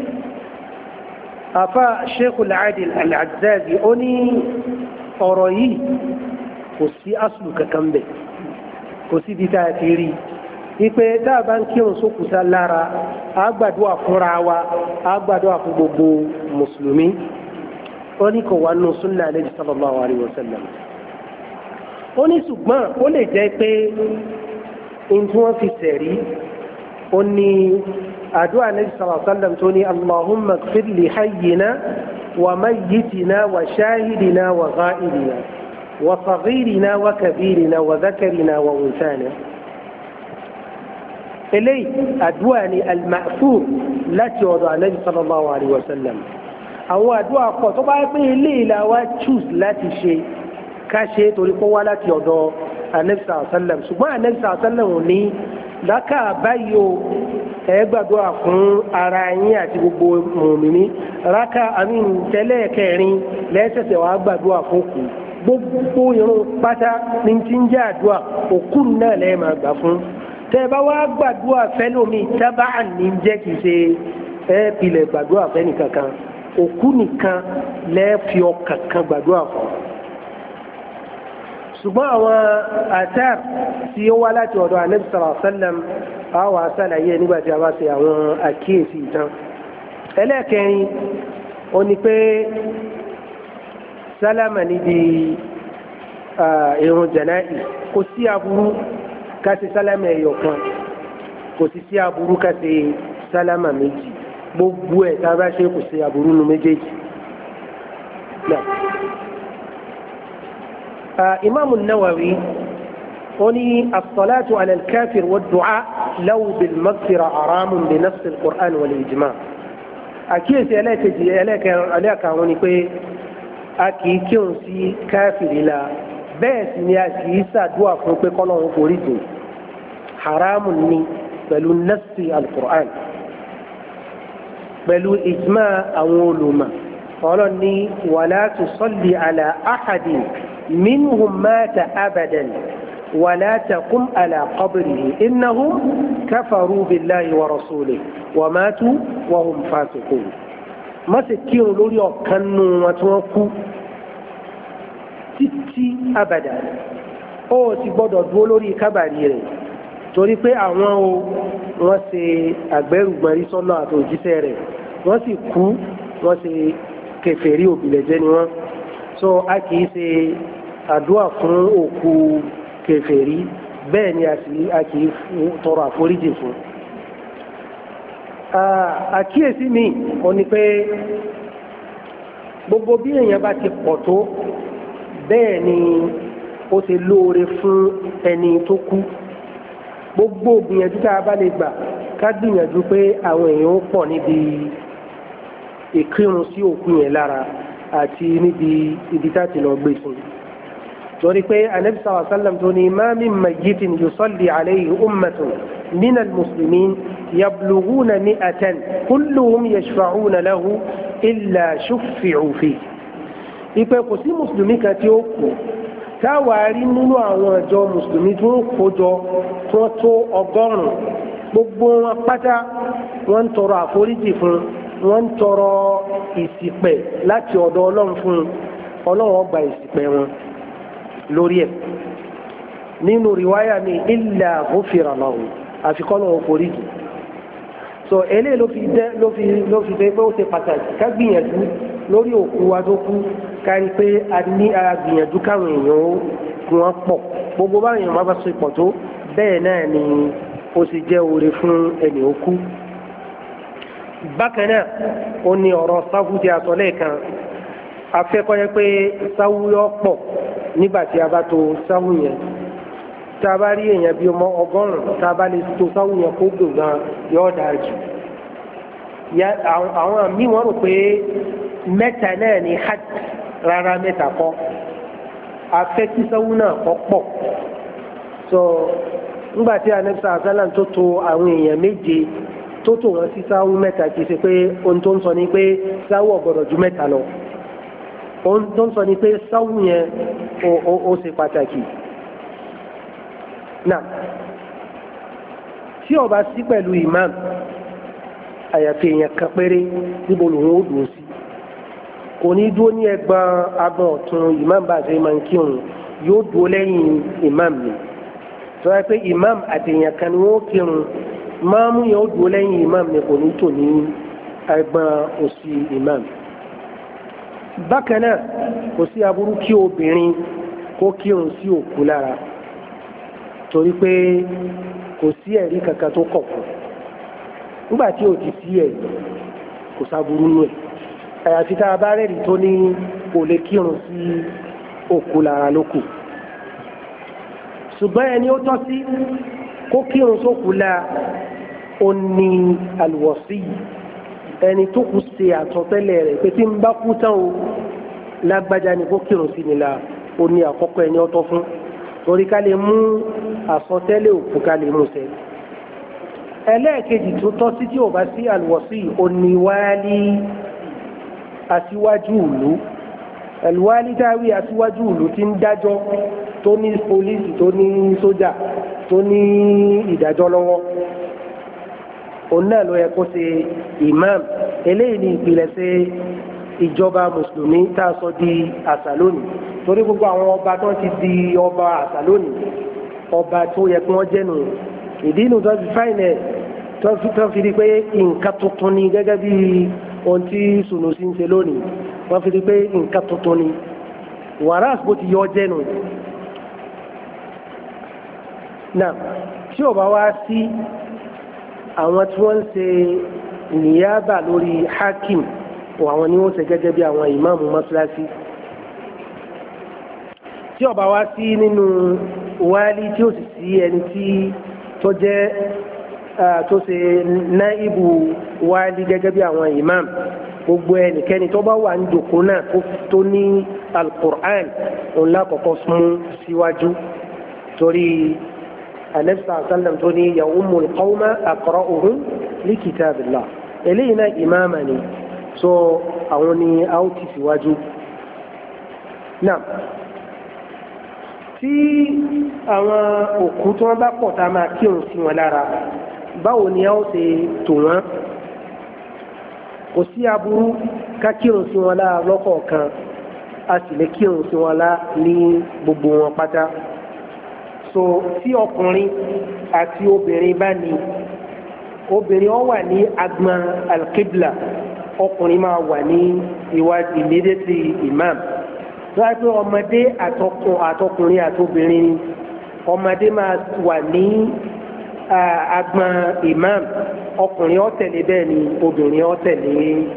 afa Sheikh al-Adil al-Azzazi ó ní ọ̀rọ̀ yìí kò sí asùlù kankan bẹ̀ kò sí bí táà ti rí ipe tá a bá ń kírun sókùsá lára àgbàdua fúnra wa àgbàdua fún gbogbo mùsùlùmí ó ní kò wá nù sunna Ànábì sallallahu alayhi wa sallam. ó ní ṣùgbọ́n ó lè jẹ́ pé ohun tí wọ́n fi sẹ̀rí ó ní àdúrà Ànábì sallallahu alayhi wa sallam tó ní Allahumma ighfir li hayyina wa mayyitina wa shahidina wa ghaibina wa saghirina wa kabirina wa dhakarina wa unsana. eléyìí àdúrà ní al-ma'thur láti ọ̀dọ̀ Ànábì sallallahu alayhi wa sallam. àwọn àdúrà pọ̀ tó bá yẹ pé eléyìí la wá choose láti ṣe ká ṣe torí kó wá láti ọ̀dọ̀ Ànábì sallallahu alayhi wa sallam ṣùgbọ́n Ànábì sallallahu alayhi wa sallam ò ní lákà báyìí o ẹ gbàdúrà fún ara yín àti gbogbo mùmíní rákà àmì tẹ́lẹ̀ kẹrin lẹ́sẹ̀sẹ̀ wàá gbàdúrà fún kù gbogbo irun pátá ní ti ń jẹ́ àdúrà òkú náà lẹ́ẹ̀ máa gbà fún tẹ́ bá wá gbàdúrà fẹ́lómi tábà ní jẹ́ kìí ṣe ẹ pilẹ̀ gbàdúrà fẹ́ni kankan òkú nìkan lẹ́ẹ̀fi ọkàn kan gbàdúrà fún. ṣùgbọ́n àwọn àtàr tí ó wá láti ọ̀dọ̀ Ànábì sallallahu alaihi wasallam àwọn àṣàlàyé nígbà tí a bá ṣe àwọn àkíyèsí ìtàn. ẹlẹ́ẹ̀kẹrin ó ní pé sálámà níbi ìrun jánásà kò sí aburú ká ṣe sálámà ẹyọ kan kò sí sí aburú ká ṣe sálámà méjì gbogbo ẹ̀ tá a bá ṣe kò sí aburú nu méjèèjì. Imam an-Nawawi ó ní as-salatu ala al-kafir wad-du'a law bil-maghfira haramun bi nass al-Qur'an wal-ijma'. àkíyèsí ẹlẹ́ẹ̀kejì ẹlẹ́ẹ̀karùn-ún ni pé a kì í kírun sí káfìrí la bẹ́ẹ̀ sì ni a kì í ṣàdúà fún pé kọ́lọ́hún forí jìn haramun ni pẹ̀lú nassi al-Qur'an pẹ̀lú ijma àwọn olùmọ̀ ọlọ́run ní wala tusalli ala ahadin minhum mata abadan wala taqum ala qabrihi innahum kafaru billahi wa rasulihi wa matu wa hum fasiqun. má ṣe kírun lórí ọ̀kan nù wọn tí wọ́n kú títí abàdà ó ti gbọ́dọ̀ dúró lórí kábàrí rẹ̀ torí pé àwọn o wọ́n ṣe àgbẹ̀rùgbọ̀nrí sọ́nà àti òjíṣẹ́ rẹ̀ wọ́n sì kú wọ́n ṣe kèfèrí òbílẹ̀jẹ́ ni wọ́n so a kì í ṣe àdúrà fún òkú kèfèrí bẹ́ẹ̀ ni a kì í tọrọ àforíjì fún. àkíyèsí mi ò ní pé gbogbo bí èèyàn bá ti pọ̀ tó bẹ́ẹ̀ ni ó ti lóore fún ẹni tó kú gbogbo gbìyànjú tá a bá lè gbà ká gbìyànjú pé àwọn èèyàn ó pọ̀ níbi ìkírun sí òkú yẹn lára àti níbi ibi tá ti lọ gbé fún torí pé anabi sallallahu alayhi wa sallam tó ní ma min mayyitin yusalli alayhi ummatun min al-muslimin yablughuna mi'atan kulluhum yashfa'una lahu illa shuffi'u fihi. ìpè kò sí mùsùlùmí kan tí ó kú táwàárí nínú àwọn ìjọ mùsùlùmí tó ń kójọ tó tó 100 gbogbo wọn pátá wọ́n ń tọrọ àforíjì fún, wọ́n ń tọrọ ìṣìpẹ̀ láti ọ̀dọ̀ Ọlọ́run fún, Ọlọ́run ó gba ìṣìpẹ̀ wọn lórí ẹ̀. nínú riwaya mi illa ghufira lahu àfikọ́ náà foríjì. so eléyìí ló fi dé pé ó ṣe pàtàkì ká gbìyànjú lórí òkú wa tó kú kárí pé a ní ara gbìyànjú káwọn èèyàn ó kún wọn pọ̀ gbogbo báwọn èèyàn bá ṣe pọ̀ tó bẹ́ẹ̀ náà ni ó sì jẹ́ oore fún ẹni ó kú. bákan náà ó ní ọ̀rọ̀ sáfù tí a sọ lẹ́ẹ̀kan afẹ́kọ́yẹ́ pé sáwù yọ pọ̀ nígbà tí a bá to sáwù yẹn tá a bá rí èèyàn bíi ọmọ 100 tá a bá lè to sáwù yẹn kó gbò gan yọ dáa jù. àwọn míì wọ́n rò pé mẹ́ta náà ni hajj rárá mẹ́ta kọ́ afẹ́ tí sáwù náà kọ́ pọ̀ so nígbà tí anabisa asalam tó to àwọn èèyàn méje tó tò wọ́n sí sáwù mẹ́ta kì í ṣe pé ohun tó ń sọ ni pé sáwù ò gbọ́dọ̀ ju mẹ́ta lọ ohun tó ń sọ ni pé sáwù yẹn ó ṣe pàtàkì. náà tí ó bá sí pẹ̀lú imam àyàfi èèyàn kan péré níbo lòun ó dùn sí kò ní dúró ní ẹgbọn agbọn ọ̀tún imam bá ṣe máa ń kírun yóò dúró lẹ́yìn imam ni tó yẹ pé imam àti èèyàn kan ni wọ́n kírun máàmù yẹn ó dúró lẹ́yìn imam ni kò ní tò ní ẹgbọn òsì imam. bákan náà kò sí aburú kí obìnrin kó kírun sí òkú lára torí pé kò sí ẹ̀rí kankan tó kọ̀ fún nígbà tí ò ti sí ẹ̀rí kò sáburú nù ẹ̀ àyàfi tá a bá rẹ̀rí tó ní kò lè kírun sí òkú lára lókù ṣùgbọ́n ẹni ó tọ́ sí kó kírun sókú la ó ní àlùwọ̀sí ẹni tó kù ṣe àtọ̀tẹ́lẹ̀ rẹ̀ pé tí ń bá kú tán o lágbájá ni kó kírun sí ni la ó ní àkọ́kọ́ ẹni ó tọ́ fún torí ká lè mú àsọtẹ́lẹ̀ òkú ká lè mú ṣẹ. ẹlẹ́ẹ̀kejì tó tọ́ sí tí ò bá sí àlùwọ̀sí oníwálí aṣíwájú ìlú àlùwálí dáwí aṣíwájú ìlú tí ń dájọ́ tó ní pólísì tó ní sójà tó ní ìdájọ́ lọ́wọ́ òun náà ló yẹ kó ṣe imam eléyìí ní ìpilẹ̀ṣẹ̀ ìjọba mùsùlùmí tá a sọ di àṣà lónìí torí gbogbo àwọn ọba tó ti di ọba àṣà lónìí ọba tó yẹ kí wọ́n jẹ́nu ìdí inú tó fi fáìnẹ̀ tó fi di pé nǹkan tuntun ni gẹ́gẹ́ bí ohun tí Sunusi ń ṣe lónìí wọ́n fi di pé nǹkan tuntun ni wàrà àsìkò ti yọ jẹ́nu. náà tí ò bá wá sí àwọn tí wọ́n ń ṣe níyàbà lórí hakim àwọn ni wọ́n ṣe gẹ́gẹ́ bí àwọn ìmáàmù mọ́ṣáláṣí tí ó bá wá sí nínú wálí tí ó sì sí ẹni tí tó jẹ́ tó ṣe náìbù wálí gẹ́gẹ́ bí àwọn ìmáàmù gbogbo ẹnikẹ́ni tó bá wà ní jòkó náà tó ní alukur'an òun lákọ̀ọ́kọ́ mú síwájú torí anabi sallam tó ní ya'ummul qawma aqra'uhum li kitabillah eléyìí náà ìmáàmà ni so àwọn ni a ó ti síwájú náà tí àwọn òkú tí wọ́n bá pọ̀ tá a máa kírun sí wọn lára báwo ni a ó ṣe tò wọ́n kò sí aburú ká kírun sí wọn lára lọ́kọ̀ọ̀kan a sì lè kírun sí wọn lára ní gbogbo wọn pátá so tí ọkùnrin àti obìnrin bá ní obìnrin ó wà ní agbọn alqibla ọkùnrin máa wà ní iwájú immediately imam láti pé ọmọdé àtọkùnrin àtobìnrin ọmọdé máa wà ní agbọn imam ọkùnrin ó tẹ̀lé bẹ́ẹ̀ ni obìnrin ó tẹ̀lé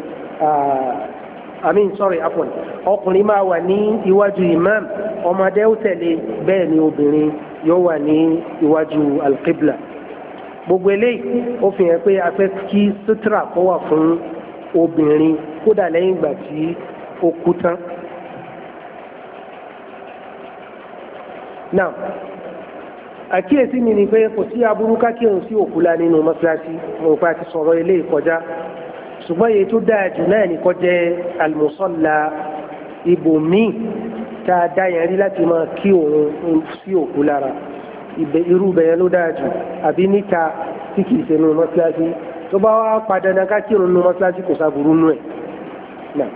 ọkùnrin máa wà ní iwájú imam ọmọdé ó tẹ̀lé bẹ́ẹ̀ ni obìnrin yóò wà ní iwájú alqibla gbogbo eléyìí ó fi hàn pé a fẹ́ kí sutura kó wà fún obìnrin kódà lẹ́yìn ìgbà tí ó kú tán. náà àkíyèsí mi ni pé kò sí aburú ká kírun sí òkú la nínú mọ́sálásí mo pa ti sọ̀rọ̀ eléyìí kọjá ṣùgbọ́n èyí tó dáa jù náà ní kó jẹ́ al-musalla ibòmíì tá a dá yẹn rí láti máa kí òun sí òkú lára irú bẹ̀yẹn ló dáa jù àbí níta tí kìí ṣe nínú mọ́sálásí tó bá wá padà náà ká kírun nínú mọ́sálásí kò sáburú nù ẹ̀ náà.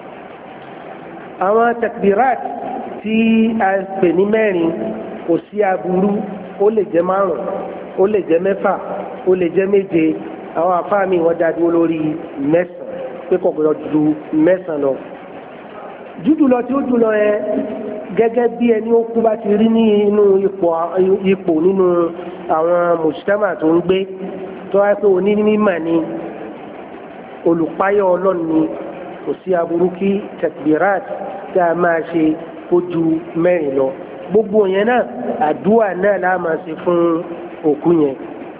àwọn takbirat tí a pè ní mẹ́rin kò sí aburú ó lè jẹ́ márùn ó lè jẹ́ mẹ́fà ó lè jẹ́ méje àwọn afáàmì wọn dá dúró lórí mẹ́sàn-án pé kò gbọdọ̀ ju mẹ́sàn-án lọ. jújù lọ tí ó jù lọ yẹn gẹ́gẹ́ bí ẹni ó kú bá ti rí ní inú ipò nínú àwọn mùsùlùmá tó ń gbé tó wáyé pé òní mímà ni olùpáyọ̀ ọlọ́run ni kò sí aburú kí takbirat tá a máa ṣe kó ju mẹ́rin lọ gbogbo yẹn náà àdúrà náà la máa ṣe fún òkú yẹn.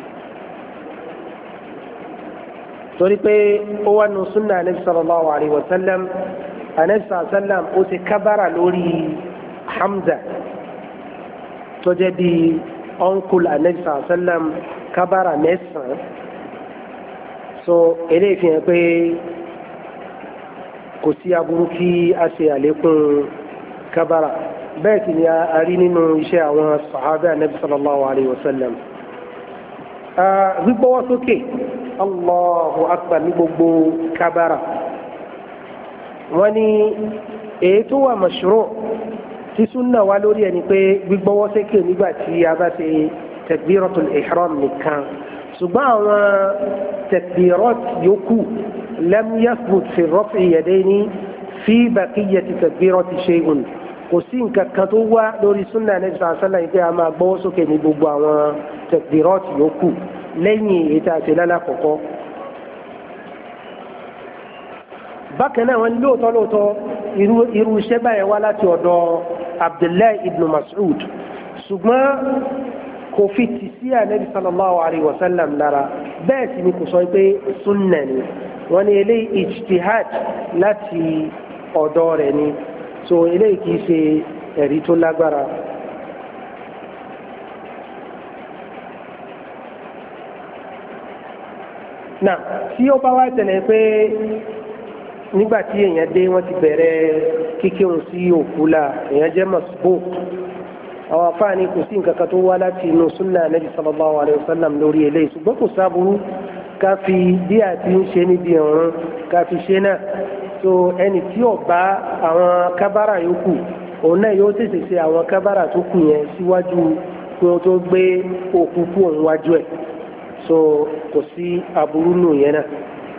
torí pé ó wà nù súnà anabi sallallahu alayhi wa sallam anabi sallallahu alayhi wa sallam ó ti kábàrà lórí Hamza tó jẹ́ bí ọ̀nkùl anabi sallallahu alayhi wa sallam kábàrà mẹ́sàn-án so eléyìí fi hàn pé kò sí aburú kí a ṣe àlékún kábàrà bẹ́ẹ̀ sì ni a rí nínú iṣẹ́ àwọn sàhábà anabi sallallahu alayhi wa sallam. gbígbọ́wọ́ sókè Allahu akbar ní gbogbo kábàrà wọ́n ní èyí tó wà mashru' tí súnà wá lórí ẹni pé gbígbọ́wọ́ sókè nígbà tí a bá ṣe takbiratul ihram nìkan ṣùgbọ́n àwọn takbirat yòókù lam yathbut fi raf'i yadayni fi baqiyyati takbirati shay'un kò sí nǹkan kan tó wá lórí súnà Ànábì sallallahu alaihi wasallam pé a máa gbọ́wọ́ sókè ní gbogbo àwọn takbirat yòókù lẹ́yìn ètò àti lálàkọ̀kọ́. bákan náà wọn lóòótọ́ irú iṣẹ́ báyẹn wá láti ọ̀dọ̀ Abdullahi ibn Mas'ud ṣùgbọ́n kò fi tì sí Ànábì sallallahu alaihi wasallam lára bẹ́ẹ̀ sì ni kò sọ pé súnà ni wọ́n ní eléyìí ijtihad láti ọ̀dọ̀ rẹ̀ ni so eléyìí kìí ṣe ẹ̀rí tó lágbára. náà tí ó bá wá tẹ̀lé pé nígbà tí èèyàn dé wọ́n ti bẹ̀rẹ̀ kíkírun sí òkú la èèyàn jẹ́ masbuk àwọn afáàní kò sí nǹkan kan tó wá láti inú súnà Nabi sallallahu alayhi wa sallam lórí eléyìí ṣùgbọ́n kò sábúrú ká fi bí àti ń ṣe níbi ọ̀run ká fi ṣe náà so ẹni tí ó bá àwọn kábàrà yòókù òun náà yóò tètè ṣe àwọn kábàrà tó kù yẹn síwájú kí wọ́n tó gbé òkú kú òun wájú ẹ̀ so kò sí aburú nù yẹn náà.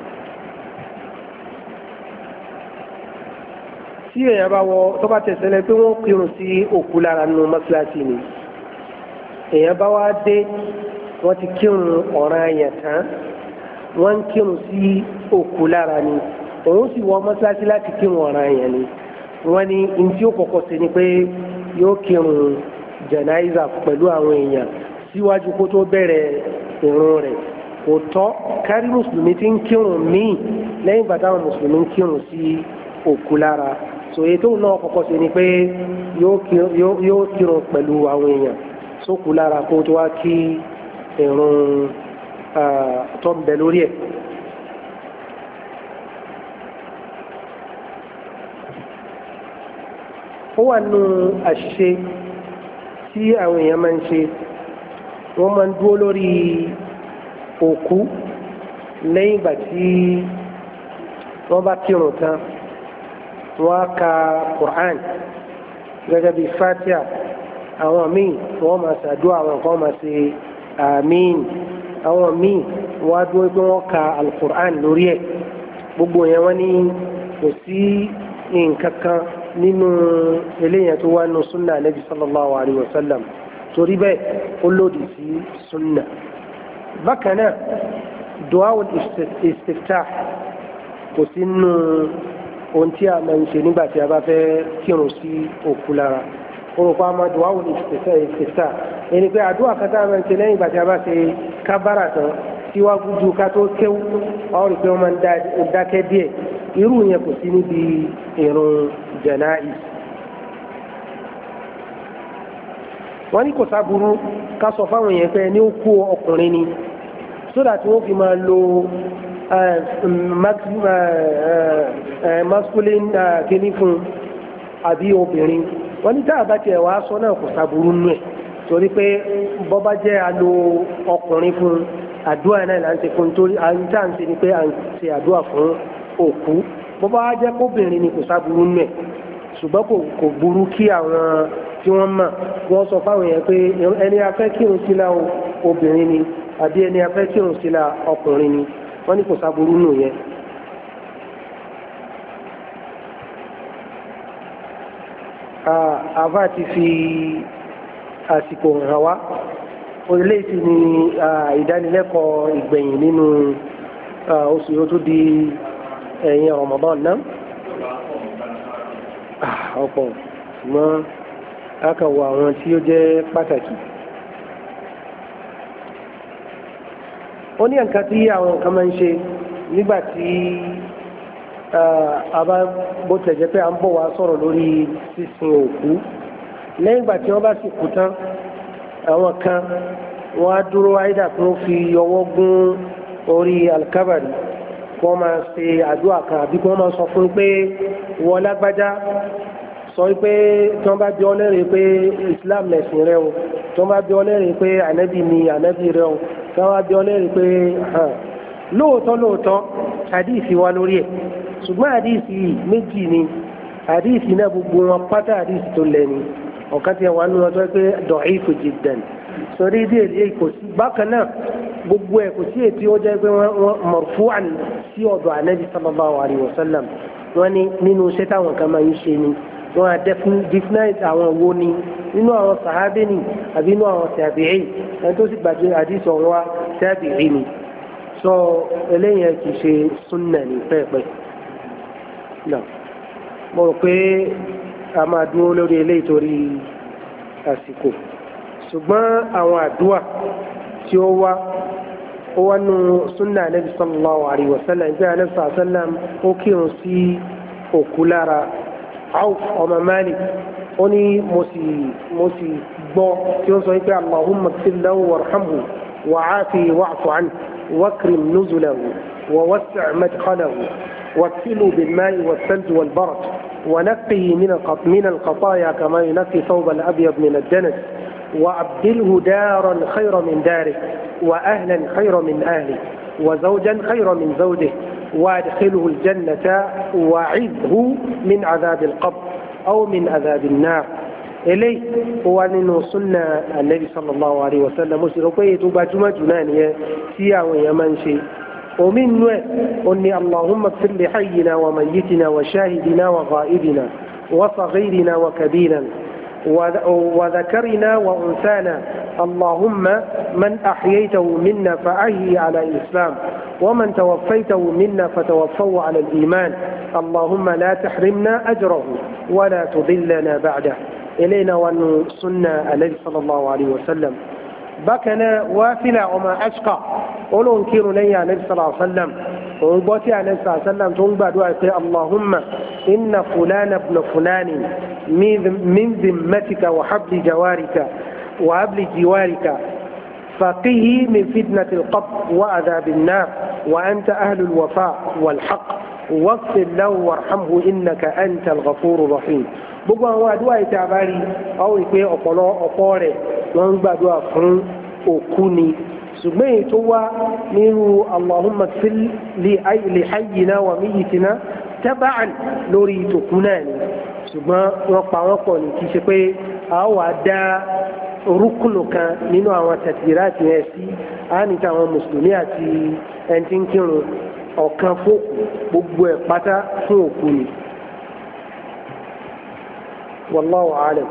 tí èèyàn bá wọ tó bá tẹ̀sẹ̀lẹ̀ pé wọ́n kírun sí òkú lára nínú mọ́sálásí ni èèyàn bá wá dé wọ́n ti kírun ọ̀ranyàn tán wọ́n ń kírun sí òkú lára ni òun sì wọ mọ́sálásí láti kírun ọ̀ranyàn ni wọ́n ní ntí ó kọ́kọ́ sí ni pé yóò kírun jẹ̀náìzà pẹ̀lú àwọn èèyàn síwájú kó tó bẹ̀rẹ̀ ìrun rẹ̀ kò tọ́ kárí mùsùlùmí tí ń kírun míì lẹ́yìn bàtà àwọn mùsùlùmí ń kírun sí òkú lára so ètò náà kọ́kọ́ sí ni pé yóò kírun pẹ̀lú àwọn èèyàn sókú lára kó tó wá kí ìrun tó ń bẹ lórí ẹ̀. ó wà nù àṣìṣe tí àwọn èèyàn máa ń ṣe wọ́n máa ń dúró lórí òkú lẹ́yìn ìgbà tí wọ́n bá kírun tán wọ́n á ka Qur'an gẹ́gẹ́ bí Fatiha àwọn míì wọ́n máa ṣàdúrà àwọn kan máa ṣe àmín àwọn míì wọ́n á dúró pé wọ́n ka al-Qur'an lórí ẹ̀ gbogbo yẹn wọ́n ní kò sí nǹkan kan nínú eléyàn tó wá nù súnà Nabi sallallahu alayhi wa sallam torí bẹ́ẹ̀ ó lòdì sí súnà. bákan náà du'a al-istiftah kò sí nù ohun tí a máa ń ṣe nígbà tí a bá fẹ́ kírun sí òkú lára orúkọ àmọ́ du'a al-istiftah ẹni pé àdúrà kan tá a máa ń ṣe lẹ́yìn ìgbà tí a bá ṣe kábàrà tán síwájú ju ká tó kéwú àwọn rí pé wọ́n máa ń dákẹ́ díẹ̀ irú yẹn kò sí níbi ìrun jana'iz. wọ́n ní kò sáburú ká sọ fáwọn èèyàn pé ní ó kú ọkùnrin ni sódà tí wọ́n fi máa lo masculine kíní fún àbí obìnrin wọ́n ní táàbà tiẹ̀ wá sọ náà kò sáburú nù ẹ̀ torí pé bọ́bá jẹ́ alo ọkùnrin fún àdúrà náà là ń ṣe fún torí à ń tà ń ṣe ni pé à ń ṣe àdúrà fún òkú bọ́bá wá jẹ́ kóbìnrin ni kò sáburú nù ẹ̀ ṣùgbọ́n kò burú kí àwọn tí wọ́n mọ̀ wọ́n sọ fáwọn èèyàn pé ẹni afẹ́ kírun sílá obìnrin ni àbí ẹni afẹ́ kírun sílá ọkùnrin ni wọ́n ní kò sáburú nù yẹn. àbá ti fi àsìkò hàn wá orílẹ̀-èdè ní ìdánilẹ́kọ̀ọ́ ìgbẹ̀yìn nínú oṣù yóò tó di ẹ̀yìn Ramadan náà ọ̀pọ̀ ṣùgbọ́n akàwọ̀ àwọn tí ó jẹ́ pàtàkì. ó ní nǹkan tí àwọn nǹkan máa ń ṣe nígbà tí àbá bó tẹ̀jẹ́ pé à ń bọ̀ wá sọ̀rọ̀ lórí sísin òkú lẹ́yìn ìgbà tí wọ́n bá sì kú tán àwọn kan wọ́n á dúró àìdá kí wọ́n fi ọwọ́ gún orí alikabari kí wọ́n máa ṣe àdúrà kan àbí kí wọ́n máa sọ fún pé wọ́n lágbájá sọ pé tí wọ́n bá bí ọ lẹ́rìí pé Islam lẹ̀sìn rẹ o tí wọ́n bá bí ọ lẹ́rìí pé ànábì ni ànábì rẹ o tí wọ́n bá bí ọ lẹ́rìí pé lóòótọ́ àdìsí wa lórí ẹ̀ ṣùgbọ́n àdìsí méjì ni àdìsí náà gbogbo wọn pátá àdìsí tó lẹ́ni ọ̀kan tí wọ́n nú ọjọ́ pé da'ifu jiddan sọrí díẹ̀ díẹ̀ kò sí bákan náà gbogbo ẹ̀ kò sí ètí ó jẹ́ pé wọ́n marfu'an sí ọ̀dọ̀ ànábì sallallahu alaihi wasallam wọ́n ní nínú iṣẹ́ táwọn kan máa ń ṣe ni wọ́n á definite àwọn wo ni nínú àwọn sàhábẹ́ ni àbí nínú àwọn tabi'i ẹni tó sì gbàgbé àdìsí ọ̀hún wa tabi'i ni sọ eléyìí kì í ṣe súnnà ní pẹ́ẹ́pẹ́ náà mo rò pé a máa dúró lórí eléyìí torí àsìkò ṣùgbọ́n àwọn àdúà tí ó wá nù súnnà Ànábì sallallahu alaihi wasallam ìgbé Ànábì sallallahu alaihi wasallam ó kírun sí òkú lára Awf ọmọ Malik ó ní mo sì gbọ́ tí ó sọ pé Allahumma ighfir lahu warhamhu wa'afihi wa'fu anhu واكرم نزله ووسع مدخله واغسله بالماء والثلج والبرد ونقه من الخطايا كما ينقي ثوب الأبيض من الدنس وأبدله دارا خيرا من داره وأهلا خيرا من أهله وزوجا خيرا من زوجه وادخله الجنة وعذه من عذاب القبر أو من عذاب النار eléyìí ó wá nínú súnà Ànábì sallallahu alaihi wasallam mo sì rò pé ètò gbajúmọ̀ náà nìyẹn tí àwọn èèyàn máa ń ṣe omi nù ẹ̀ ó ní allahumma ighfir li hayyina wa mayyitina wa shahidina wa ghaibina wa saghirina wa kabirina wa dhakarina wa unsana allahumma man ahyaytahu minna fa ahyi ala al-islam wa man tawaffaytahu minna fatawaffahu ala al-iman allahumma la tahrimna ajrahu wa la tudillana ba'dahu إلينا وأن سنة النبي صلى الله عليه وسلم بكنا وافلا وما أشقى ولو انكروا لي النبي صلى الله عليه وسلم ونبوتي النبي صلى الله عليه وسلم تنبع دعاء اللهم إن فلان ابن فلان من ذمتك وحبل جوارك وحبل جوارك فقه من فتنة القبر وعذاب النار وأنت أهل الوفاء والحق واغفر له وارحمه إنك أنت الغفور الرحيم gbogbo àwọn àdúrà ìta àbárí àwọn ìpé ọ̀pọ̀ rẹ̀ wọ́n ń gbàdúrà fún òkú ni ṣùgbọ́n èyí tó wá nínú Allahumma ighfir li hayyina wa mayyitina taba'an lórí ìtòkú náà ni ṣùgbọ́n wọ́n pa wọ́n pọ̀ ní kí ṣe pé a wà dá orúkùnù kan nínú àwọn tàtìrátì yẹn sí àánìta àwọn mùsùlùmí àti ẹni tí ń kírun ọ̀kan fókù gbogbo ẹ̀ pátá fún òkú ni. Wallahu a'lam.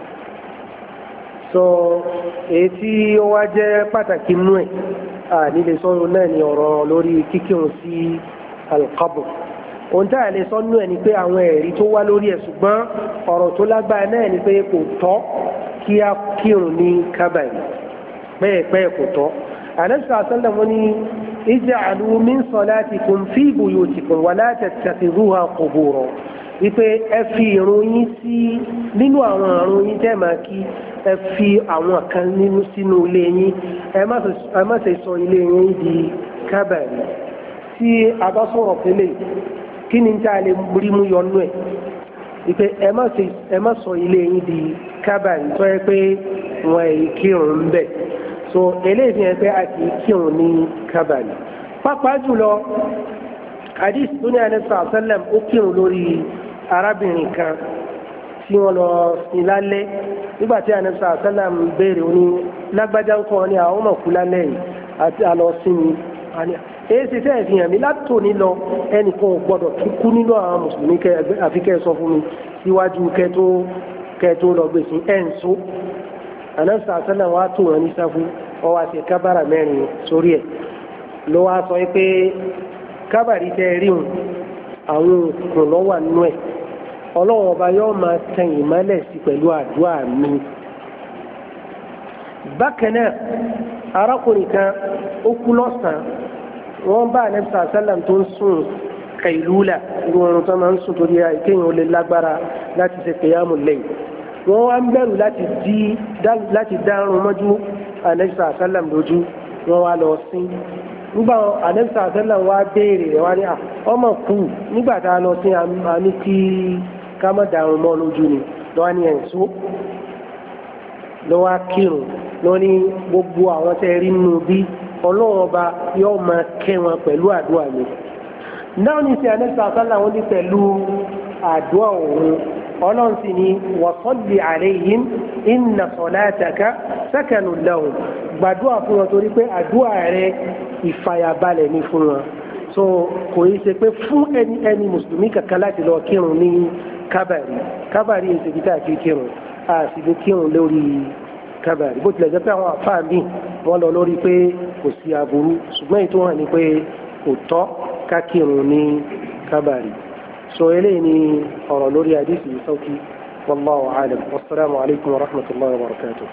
So èyí tí ó wá jẹ́ pàtàkì nú ẹ̀ nílé sọ́run náà ni ọ̀rọ̀ lórí kíkírun sí al-qabr. Ohun tí a lè sọ nú ẹ̀ ni pé àwọn ẹ̀rí tó wá lórí ẹ̀ ṣùgbọ́n ọ̀rọ̀ tó lágbára náà ni pé kò tọ́ kí a kírun ní kábàárì pẹ́ẹ̀pẹ́ kò tọ́. Ànábì sallallahu alaihi wasallam ní ij'alu min salatikum fi buyutikum wa la tattakhidhuha qubura. wípé ẹ fi ìrun yín sí nínú àwọn ìrun yín tẹ́ máa kí ẹ fi àwọn kan nínú sínú ilé yín ẹ má ṣe sọ ilé yín di kábàárì tí a bá sọ̀rọ̀ pélé kí ni tí a lè rí mú yọnú ẹ̀ wípé ẹ má sọ ilé yín di kábàárì tó yẹ pé wọn èyí kírun ń bẹ̀ so eléyìí fi hàn pé a kì í kírun ní kábàárì pàápàá jùlọ hadith tó ní anẹ́sà sẹ́lẹ̀m ó kírun lórí arábìnrin kan tí wọ́n lọ sí lálẹ́ nígbà tí anẹ́sà sẹ́lẹ̀m béèrè ó ní lágbájá ń kọ́ ni àwọn ọmọ kú lálẹ́ yìí àti àlọ́ sí mi èyí sì fẹ́ fi hàn mí látòní lọ ẹnìkan ò gbọ́dọ̀ kú nínú àwọn mùsùlùmí àfi kẹ́ ẹ sọ fún mi síwájú kẹ́ tó lọ gbèsè ẹ̀ ń so anẹ́sà sẹ́lẹ̀m wá tó wọn ní sáfù ọwọ́ àti kábàrà mẹ́rin sórí ẹ̀ ló wá sọ pé kábàrí tẹ́ ríhun àwọn òkùnkùn lọ wà nínú ẹ̀ ọlọ́run ọba yóò máa tẹ ìmọ́lẹ̀ sí pẹ̀lú àdúrà mi. bákan náà arákùnrin kan ó kú lọ́sàn-án wọ́n bá anẹ́bísà sálàm tó ń sùn kàìlúlà irú oorun tó máa ń sùn torí kéèyàn ó lè lágbára láti ṣe kìyàmù lẹ́yìn wọ́n wá ń bẹ̀rù láti dárun mọ́jú anẹ́bísà sálàm lójú wọ́n wá lọ sí nígbà àdẹ́sà àtẹ́lẹ̀ wá béèrè rẹ̀ wá ní ọmọ kù nígbà tá a lọ sí àmì tí ká má dàrún mọ́ lójú ni lọ́wọ́ ní ẹ̀ǹsó lọ́wọ́ kírun lọ́ ní gbogbo àwọn tẹ́ rí nínú bí ọlọ́run ọba yóò máa kẹ́ wọn pẹ̀lú àdúrà mi náà ní sí àdẹ́sà àtẹ́lẹ̀ wọn ní pẹ̀lú àdúrà òun ọlọ́run sì ní wasalli alayhim inna salataka sakanun lahum gbàdúrà fún wọn torí pé àdúrà rẹ ìfàyàbalẹ̀ ní fún wọn so kò yí ṣe pé fún ẹni mùsùlùmí kankan láti lọ kírun ní kábàrí ìṣèkítà àti kírun a sì ní kírun lórí kábàrí bó tilẹ̀ jẹ́ pé àwọn àfáà míì wọ́n lọ lórí pé kò sí aburú ṣùgbọ́n ètò hàn ní pé kò tọ́ ká kírun ní kábàrí so eléyìí ni ọ̀rọ̀ lórí àdìsí sọ́kí wallahu a'lam wassalamu alaykum wa rahmatullahi wa barakatuh.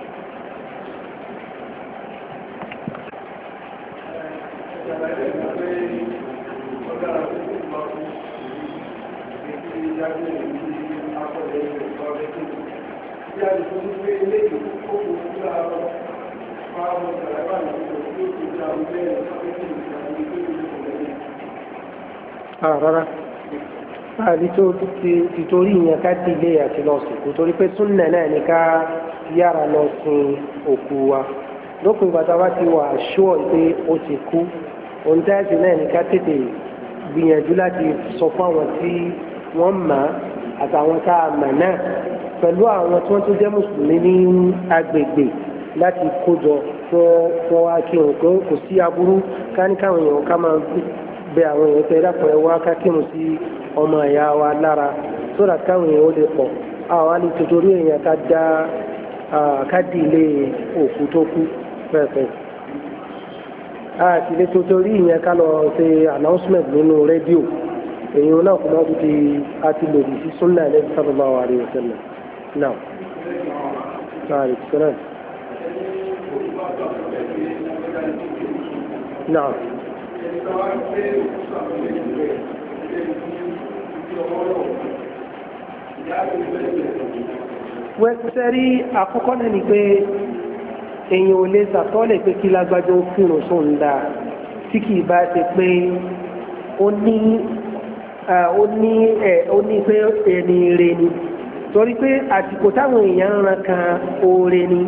Rárá àbí tó títorí ìyẹn ká ti ilé àti lọ sìnkú torí pé súnnà náà ní ká yára lọ sin òkú wa lópin ìgbà tá a bá ti wà ṣúọ̀ pé ó ti kú ohun tí a sì náà ní ká tètè gbìyànjú láti sọ fún àwọn tí wọ́n mọ̀ àtàwọn tá a mọ̀ náà pẹ̀lú àwọn tí wọ́n tún jẹ́ mùsùlùmí ní agbègbè láti kójọ fún wa kí wọn kò sí aburú ká ní káwọn èèyàn ká máa bẹ àwọn èèyàn tẹ dápọ̀ ẹ wá ká kírun sí ọmọ ẹ̀yà wa lára sódà káwọn èèyàn ó lè pọ̀ àwọn àlè tòtórí èèyàn ká di ilé òkú tó kú pẹ́ẹ́pẹ́ àti ilé tòtórí ìyẹn ká lọ ṣe announcement nínú rédíò èèyàn náà kò mọ́ tó ti àti lòdì sí súnnà Ànábì sallallahu alaihi wasallam náà láàrin sọ́nà náà. wẹ́sẹ̀rí àkọ́kọ́ náà ni pé èèyàn ò lè sàtọ́lẹ̀ pé kí lágbájọ́ ó kírun sóun dáa tí kì í bá ṣe pé ó ní pé ẹni ire ni torí pé àsìkò táwọn èèyàn ń ran kan oore ni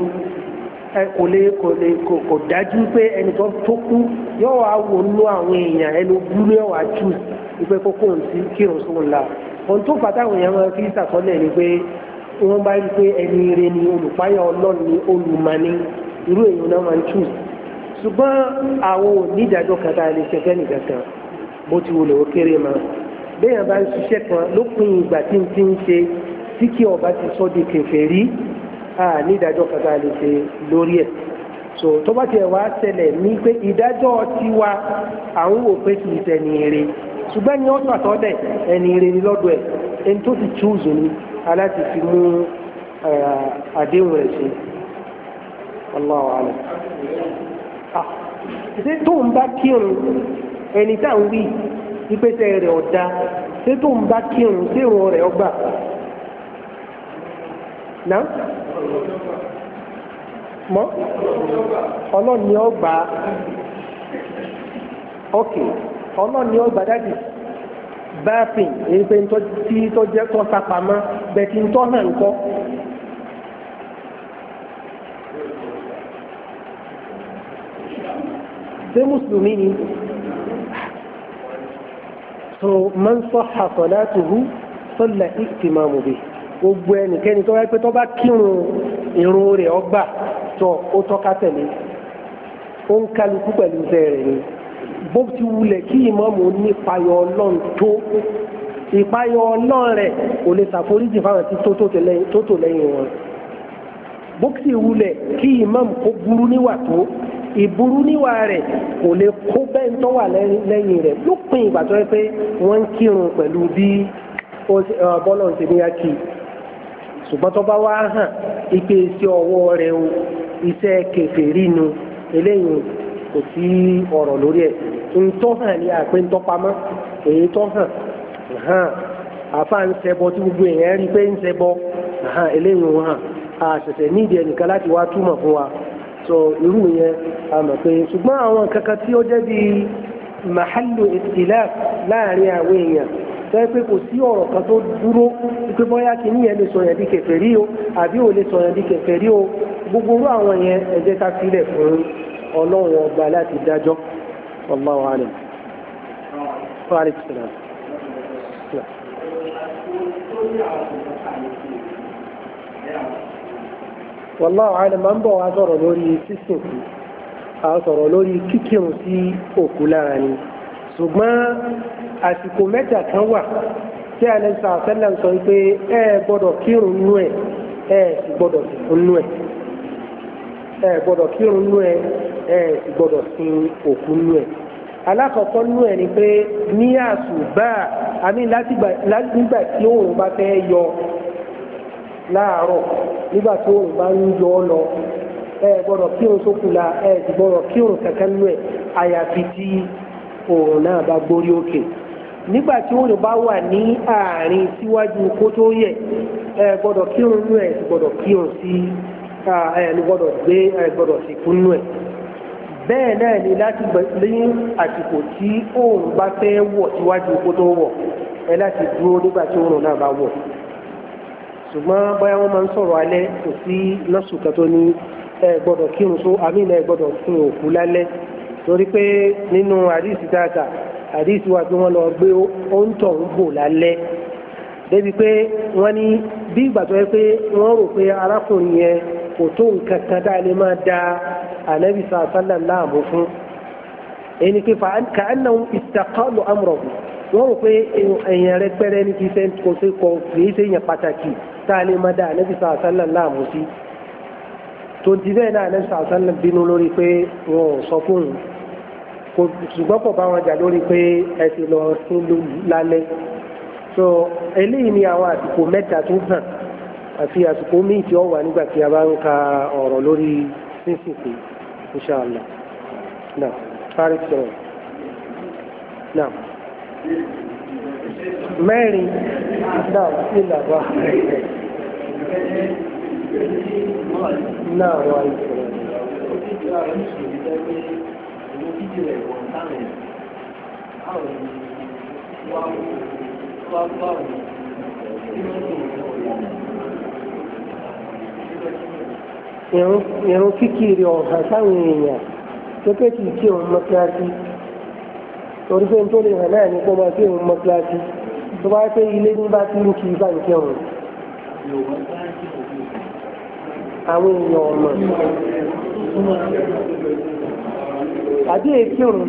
kò dájú pé ẹni tó kú yóò wá wò nínú àwọn èèyàn ẹni búrú yóò wá jù wípé kókó ń sí kírun sóun la ohun tó fà táwọn èèyàn máa fi sàtọ́lẹ̀ ni pé wọ́n bá rí pé ẹni ire ni olùpáyà ọlọ́run ni olùmọ̀ni irú èèyàn náà máa ń jù ṣùgbọ́n àwọn onídàájọ́ kan tá a lè ṣe fẹ́ nìkan kan bó ti wulẹ̀ ó kéré ma béèyàn bá ń ṣiṣẹ́ kan lópin ìgbà tí ń ti ń ṣe tí kí ọba ti sọ di kèfèrí nídàájọ́ kan tá a lè ṣe lórí ẹ̀ so tó bá tiẹ̀ wá ṣẹlẹ̀ ní pé ìdájọ́ tiwa àwọn wò pé kì í ṣẹni ire ṣùgbọ́n ní ọ̀sán àtọ́lẹ̀ ẹni ire ni lọ́dọ̀ ẹ̀ ẹni tó ti chúùzù ni aláti fi mú àdéhùn rẹ̀ ṣe Allahu a'lam. ṣe tó ń bá kírun ẹni tá ń wí ìpèsè rẹ̀ ọ̀dá ṣé tó ń bá kírun sí ìrun rẹ̀ ọgbà náà mọ́ ọlọ́run ni ọgbà ok ọlọ́run ni ọgbà dájú báàfin èyí pé tí tó jẹ́ tó sápamọ́ bẹ́ẹ̀ tí ń tọ́ hàn kọ́. ṣé mùsùlùmí ni so man sahha salatuhu salla ihtimamu bihi gbogbo ẹnikẹ́ni tó wáyé pé tó bá kírun irun rẹ̀ ọgbà tó ó tọ́ka tẹ̀lé ó ń kálukú pẹ̀lú iṣẹ́ rẹ̀ ni bó ti wulẹ̀ kí ìmáàmù ní ìpayọ̀ ọlọ́run tó ìpayọ̀ ọlọ́run rẹ̀ kò lè ṣàforíjì fáwọn tí tó tò lẹ́yìn wọn bó ti wulẹ̀ kí ìmáàmù kó burú níwà tó ìburú níwà rẹ̀ kò lè kó bẹ́ẹ̀ tó wà lẹ́yìn rẹ̀ lópin ìgbà tó yẹ pé wọ́n ń kírun pẹ̀lú bí bọ́lọ̀ ń ṣe ní yákì ṣùgbọ́n tó bá wá hàn ipe iṣẹ́ ọwọ́ rẹ̀ o iṣẹ́ kèfèrí nu eléyìí kò sí ọ̀rọ̀ lórí ẹ̀ ntọ́ hàn ní àpé ntọ́ pamọ́ èyí tọ́ hàn àfa ń ṣẹbọ tí gbogbo èèyàn rí pé ń ṣẹbọ eléyìí hàn àṣẹ̀ṣẹ̀ nídìí ẹnìkan láti wá túmọ̀ fún wa so irú yẹn a mọ̀ pé ṣùgbọ́n àwọn kankan tí ó jẹ́ bí mahallu ikhtilaf láàrin àwọn èèyàn sọ pé kò sí ọ̀rọ̀ kan tó dúró pé bóyá kí ní yẹn lè sọ yẹn di kèfèrí o àbí ò lè sọ yẹn di kèfèrí o gbogbo orú àwọn yẹn ẹ jẹ́ ká sílẹ̀ fún ọlọ́run ọba láti dájọ́ wallahu alim. wallahu alim máa ń bọ̀ wá sọ̀rọ̀ lórí sísìnkú a sọ̀rọ̀ lórí kíkírun sí òkú lára ni ṣùgbọ́n àsìkò mẹ́ta kan wà tí àlẹ́sà àṣẹ́lẹ̀ ń sọ pé ẹ gbọ́dọ̀ kírun nú ẹ̀ ẹ sì gbọ́dọ̀ sìnkú nú ẹ̀ ẹ gbọ́dọ̀ kírun nú ẹ̀ ẹ sì gbọ́dọ̀ sin òkú nú ẹ̀ alákọ̀ọ́kọ́ nú ẹ̀ ni pé ní àsùbá àmì nígbà tí òòrùn bá fẹ́ yọ láàárọ̀ nígbà tí òòrùn bá ń yọ ọ lọ ẹ gbọ́dọ̀ kírun sókù la ẹ sì gbọ́dọ̀ kírun kankan nú ẹ̀ àyàfi tí òòrùn náà bá gbórí òkè nígbà tí òòrùn bá wà ní àárín síwájú kó tó yẹ ẹ gbọ́dọ̀ kírun nú ẹ sì gbọ́dọ̀ kírun sí ẹ gbọ́dọ̀ gbé ẹ gbọ́dọ̀ sì kún nú ẹ bẹ́ẹ̀ náà ni láti ní àsìkò tí òòrùn bá fẹ́ wọ̀ síwájú kó tó wọ̀ ẹ láti dúró nígbà tí òòrùn náà bá wọ̀ ṣùgbọ́n bóyá wọ́n máa ń sọ̀rọ̀ alẹ́ kò sí nọ́ọ̀sù kan tó ní ẹ gbọ́dọ̀ kírun só àmì náà ẹ gbọ́dọ̀ sin òkú lálẹ́ torí pé nínú àdìsí dáadáa àdìsí wa tí wọ́n lọ gbé oúntọ̀ ń bò lálẹ́ débi pé wọ́n ní bí ìgbà tó yẹ pé wọ́n rò pé arákùnrin yẹn kò tó nǹkan kan dáa lè máa da ànábì sàlá láàmú fún ẹni pé kàánà istaqalu amrahu wọ́n rò pé èèyàn rẹ pẹ́rẹ́ ní kí ṣe kò sí kò kì í ṣe èèyàn pàtàkì tá a lè máa da ànábì sàlá láàmú sí tó ti bẹ́ẹ̀ náà ànábì sàlá bínú lórí pé wọn ò sọ fún un ṣùgbọ́n kò bá wọn jà lórí pé ẹ ti lọ sí lálẹ́ so eléyìí ni àwọn àsìkò mẹ́ta tó hàn àti àsìkò míì tí ó wà nígbà tí a bá ń ka ọ̀rọ̀ lórí sínsìnkú inṣàlá náà fárí sọ̀rọ̀ náà mẹ́rin náà sí ìlàbà náà wà ìṣòro. Ìrun kíkiri ọ̀hán sáwọn èèyàn tó pé kìí kí òun mọ́kíláṣí torí pé tó lè hàn náà ní kó máa kí òun mọ́kíláṣí tó bá pé ilé ní bá tí ń kí bá ń kí òun àwọn èèyàn ọ̀nà àdé kírun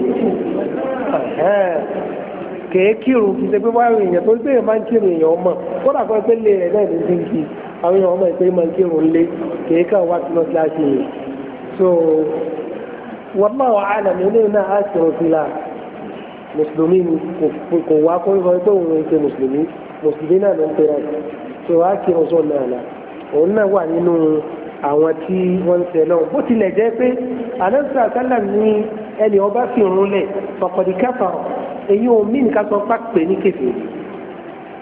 kèé kírun kì í ṣe pé wá àwọn èèyàn tó gbé èèyàn máa ń kírun èèyàn ọmọ kódà kan pé lè rẹ̀ náà ní sí kí àwọn èèyàn ọmọ ìpè máa ń kírun lé kèé kàn wá sí mọ́síláṣí yìí so wallahu a'lam ilé náà á kírun sí la mùsùlùmí ni kò wá kó sọ pé òun ń ṣe mùsùlùmí náà ló ń pera so á kírun sọ náà la òun náà wà nínú àwọn tí wọ́n ń tẹ̀ náà bó tilẹ̀ jẹ́ pé ànánsà sálà ní ẹni ọba fi òun lẹ̀ faqad kafara èyí ò mí nìkan sọ pápẹ́ ní kẹfẹ́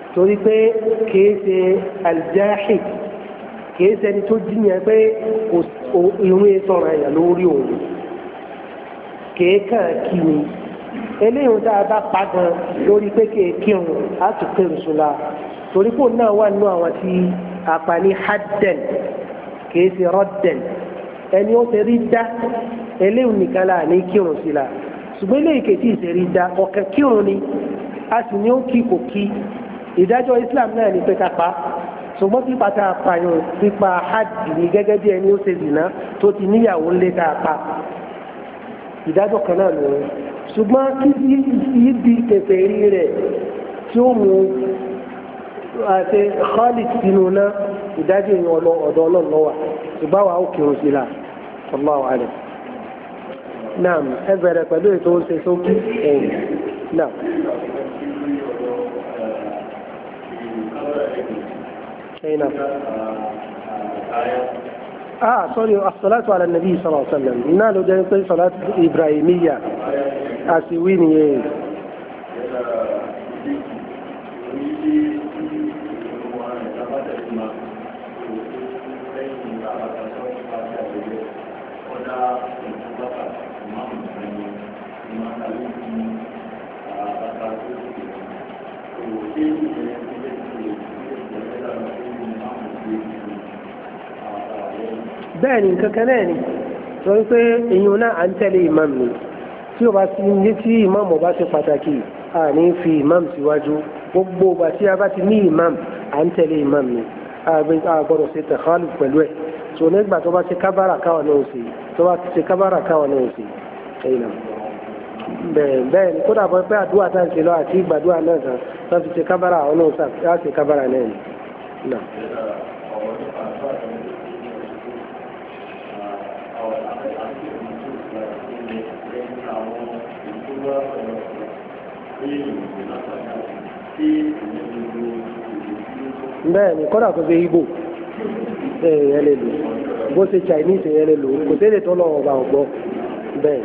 torí pé kìí ṣe aljahid kìí ṣe ẹni tó jiyàn pé irun ètò ọ̀ràn èèyàn lórí òun kìí kàn kí ni eléyìí tá a bá pa gan lórí pé kìí kírun á tún kírun sùlá torí pé òun náà wà nínú àwọn tí apani hadden kìí ṣe rodden ẹni ó ṣe rí dá eléyìí nìkan là ní kírun sí la ṣùgbọ́n eléyìí kìí tí ì ṣe rí dá ọ̀kẹ́ kírun ni a sì ní ó kí kò kí ìdájọ́ Islam náà ní pé ká pa ṣùgbọ́n tí pàtà apààyàn pípa hajj ní gẹ́gẹ́ bí ẹni ó ṣe zìnà tó ti níyàwó lé ká pa ìdájọ́ kan náà lòun ṣùgbọ́n kí ibi kèfèrí rẹ̀ tí ó mú àti Khalid sínú náà ìdájọ́ ìyẹn ọ̀dọ̀ Ọlọ́run lọ́wọ́ ṣùgbọ́n wà ó kírun sí la Allahu a'lam. Naam ẹ bẹ̀rẹ̀ pẹ̀lú ètò ó ṣe sókí ẹ̀yìn náà. نعم sorry الصلاة على النبي صلى الله عليه وسلم نالو جاي صلاة إبراهيمية أسويني bẹ́ẹ̀ ni nǹkan kan náà ni sọ pé èyàn náà à ń tẹ̀lé imam ni tí o bá ti ní tí imam ọba ṣe pàtàkì à ní fi imam síwájú gbogbo ọba tí a bá ti ní imam à ń tẹ̀lé imam ni a gbọ́dọ̀ ṣe tẹ̀kálù pẹ̀lú ẹ̀ tó nígbà tó bá ṣe kábàrà káwọn náà ṣe tó bá ṣe kábàrà káwọn náà ṣe ẹ̀yìn náà bẹ́ẹ̀ ni kódà bọ́ pé àdúrà tá à ń ṣe lọ àti ìgbàdúrà náà kan tó fi ṣe kábàrà àwọn náà ṣe kábàrà náà ni. bẹ́ẹ̀ ni kọ́dà tó ṣe Igbo ẹ̀yẹ lè lò bó ṣe Chinese ẹ̀yẹ lè lò kò sí èdè tó lọ́wọ́ ọba ọ̀gbọ́ bẹ́ẹ̀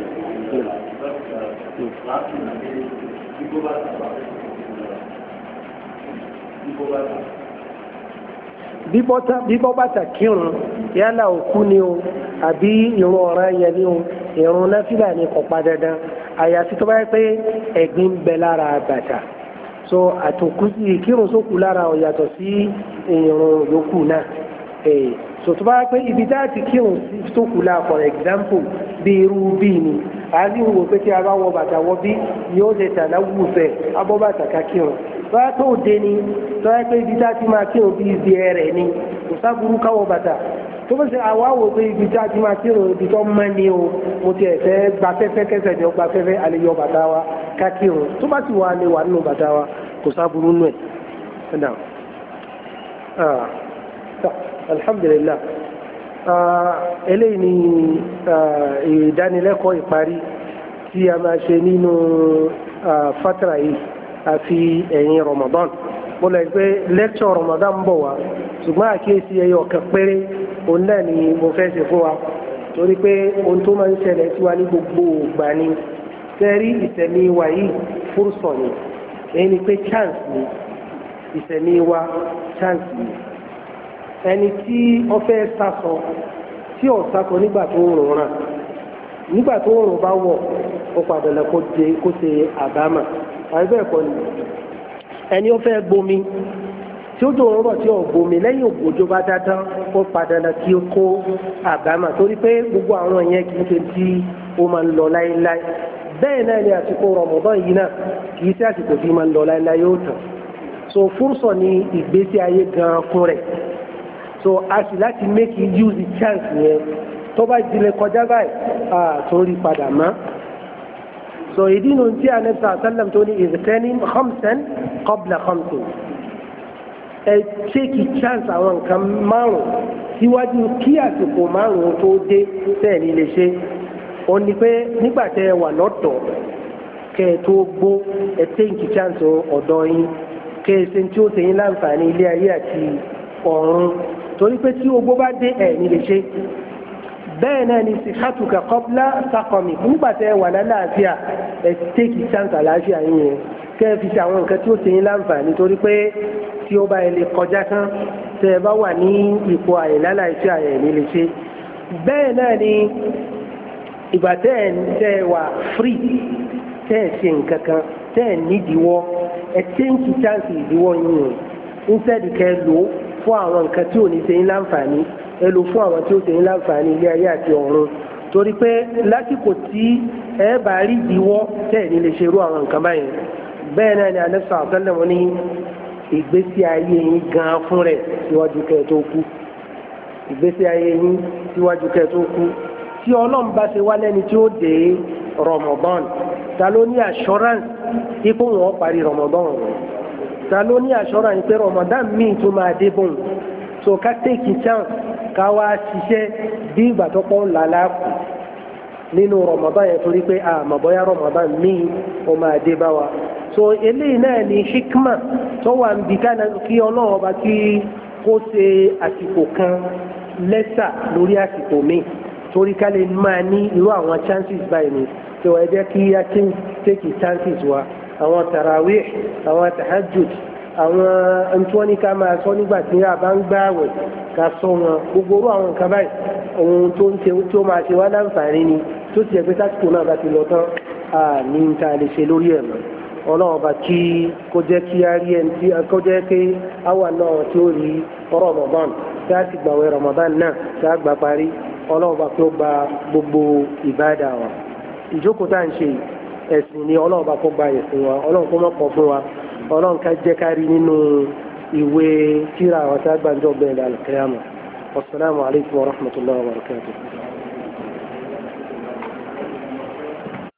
bíbọ́ bàtà kírun yálà òkú ni o àbí ìrun ọ̀ràn yẹn ni o ìrun náfìlà ni kò pa dandan àyàfi tó bá yẹ pé ẹ̀gbin ń bẹ lára bàtà so àtòkù sí kírun sókù lára ò yàtọ̀ sí ìrun yòókù náà so tó bá yẹ pé ibi tá a ti kírun sókù lára for example bí irú bí ni àbí wò pé tí a bá wọ bàtà wọ bí yóò lè tàná wùfẹ́ abọ́ bàtà ká kírun tó yẹ tó dé ni tó yẹ pé ibi tá a ti máa kírun bí ibi ẹ̀rẹ̀ ni kò sábúrú káwọ bàtà tó bá ṣe àwa wò pé ibi tí a ti máa kírun ibi tó mọ́ ni o mo ti ẹ̀fẹ́ gba fẹ́fẹ́ kẹsẹ̀ jọ gba fẹ́fẹ́ àlejò bàtà wa ká kírun tó bá sì wà lè wà nínú bàtà wa kò sábúrú nù ẹ̀. alhamdulillah eléyìí ni ìdánilẹ́kọ̀ọ́ ìparí tí a máa ṣe nínú fatra yìí àfi ẹ̀yìn Ramadan mo lè gbé lecture Ramadan ń bọ̀ wá ṣùgbọ́n àkíyèsí ẹyọ kan péré òun náà ni mo fẹ́ ṣe fún wa torí pé ohun tó máa ń ṣẹlẹ̀ sí wa ní gbogbo ìgbà ni tẹ́rí ìṣẹ̀mí wa yìí fúrúsọ̀ ni èyí ni pé chance ni ìṣẹ̀mí wa chance ni ẹni tí ó fẹ́ sásọ tí ò sásọ nígbà tó ń rùn ràn nígbà tó ń rùn bá wọ̀ ó padà lọ kó ṣe àbámà àìbẹ́ ẹ̀kọ́ ni ẹni ó fẹ́ gbomi tí ó dùn rọ̀ tí ò gbomi lẹ́yìn òjò bá dáadáa ó padà lọ kí ó kó àbámà torí pé gbogbo àwọn yẹn kì í ṣe tí ó máa ń lọ láéláé bẹ́ẹ̀ náà ni àsìkò Ramadan yìí náà kì í ṣe àsìkò tí máa ń lọ láéláé yóò tàn so fúrúsọ ni ìgbésí ayé gan fún rẹ̀ so a sì láti make you use the chance yẹn tó bá dilẹ̀ kọjá báyìí tó rí padà mọ́ so ìdí nu tí a nẹ́sà sálàm tó ní ìzìkẹ́ni khamsan qabla khamsin ẹ take chance àwọn nǹkan márùn síwájú kí àsìkò márùn tó dé sẹ́ẹ̀ni lè ṣe ó ní pé nígbà tẹ́ ẹ wà lọ́dọ̀ kẹ́ ẹ tó gbó ẹ take chance ọ̀dọ́ yín kẹ́ ẹ ṣe tí ó ṣe yín láǹfààní ilé ayé àti ọ̀run torí pé tí ogbó bá dé ẹ̀ ní lè ṣe bẹ́ẹ̀ náà ni sihatuka qabla saqami nígbà tẹ́ wà lálàáfíà ẹ̀ take chance àlàáfíà yín yẹn kẹ́ ẹ fi ṣe àwọn nǹkan tí ó ṣe yín láǹfààní torí pé tí ó bá lè kọjá tán tẹ́ ẹ bá wà ní ipò àìlálàáṣẹ́ àyẹ̀ní lè ṣe. bẹ́ẹ̀ náà ni ìgbà tẹ́ ẹ wà free tẹ́ ẹ ṣe nǹkan kan tẹ́ ẹ nídìíwọ́ ẹ change chance ìdíwọ́ yín instead kẹ́ ẹ lò fún àwọn nǹkan tí ò ní ṣe yín láǹfààní ẹ lò fún àwọn tí ó ṣe yín láǹfààní ilé ayé àti ọ̀run torí pé lásìkò tí ẹ bá rí ìdíwọ́ tẹ́ ẹ ní lè ṣerú àwọn nǹkan báyìí. bẹ́ẹ̀ náà ni anẹ́sà àtọ́lẹ̀ wọn ní ìgbésí ayé yín gan fún rẹ̀ síwájú kẹ́ ẹ tó kú ìgbésí ayé yín síwájú kẹ́ ẹ tó kú tí ọlọ́run bá ṣe wá lẹ́ni tí ó dé Ramadan ta ló ní assurance ipò wọn parí Ramadan ta ló ní assurance pé Ramadan míì tó máa dé bọ́n so ká take chance ká wá ṣiṣẹ́ bí ìgbà tó pọ̀ lálá kù nínú Ramadan yẹn torí pé àmọ́ bóyá Ramadan míì ó máa dé bá wa so eléyìí náà ni hikma tó wà ń bi kí ọlọ́run ọba kí kó ṣe àsìkò kan lẹ́sà lórí àsìkò míì torí ká lè máa ní irú àwọn chances báyìí ni tí wọ́n jẹ́ kí á take chances wa àwọn tarawih àwọn tahajjud àwọn ntúwọ́ni ká máa sọ nígbà tí a bá ń gbààwẹ̀ ká sọ wọn gbogbo orú àwọn nǹkan báyìí ohun tó ń ṣe tí ó máa ṣe wá láǹfààní ni tó ti ẹgbẹ́ sásìkò náà bá ti lọ tán ní ta lè ṣe lórí ẹ̀ mọ́ ọlọ́run bá kí kó jẹ́ kí á rí ẹni tí kó jẹ́ pé àwa náà tí ó rí Ramadan tí a ti gbàwẹ̀ Ramadan náà tí a gbà parí ọlọ́run bá kí ó gba gbogbo ìbádà wa ìjókòó tá à ń ṣe ẹ̀sìn ni ọlọ́run bá kó gba ẹ̀sìn wa ọlọ́run kó mọ̀ pọ̀ fún wa ọlọ́run ká jẹ́ ká rí nínú ìwé tírà àwọn tí a gbàjọ́ bẹ̀rẹ̀ al-qiyamah. Wassalamu alaikum wa rahmatullahi wa barakatuh.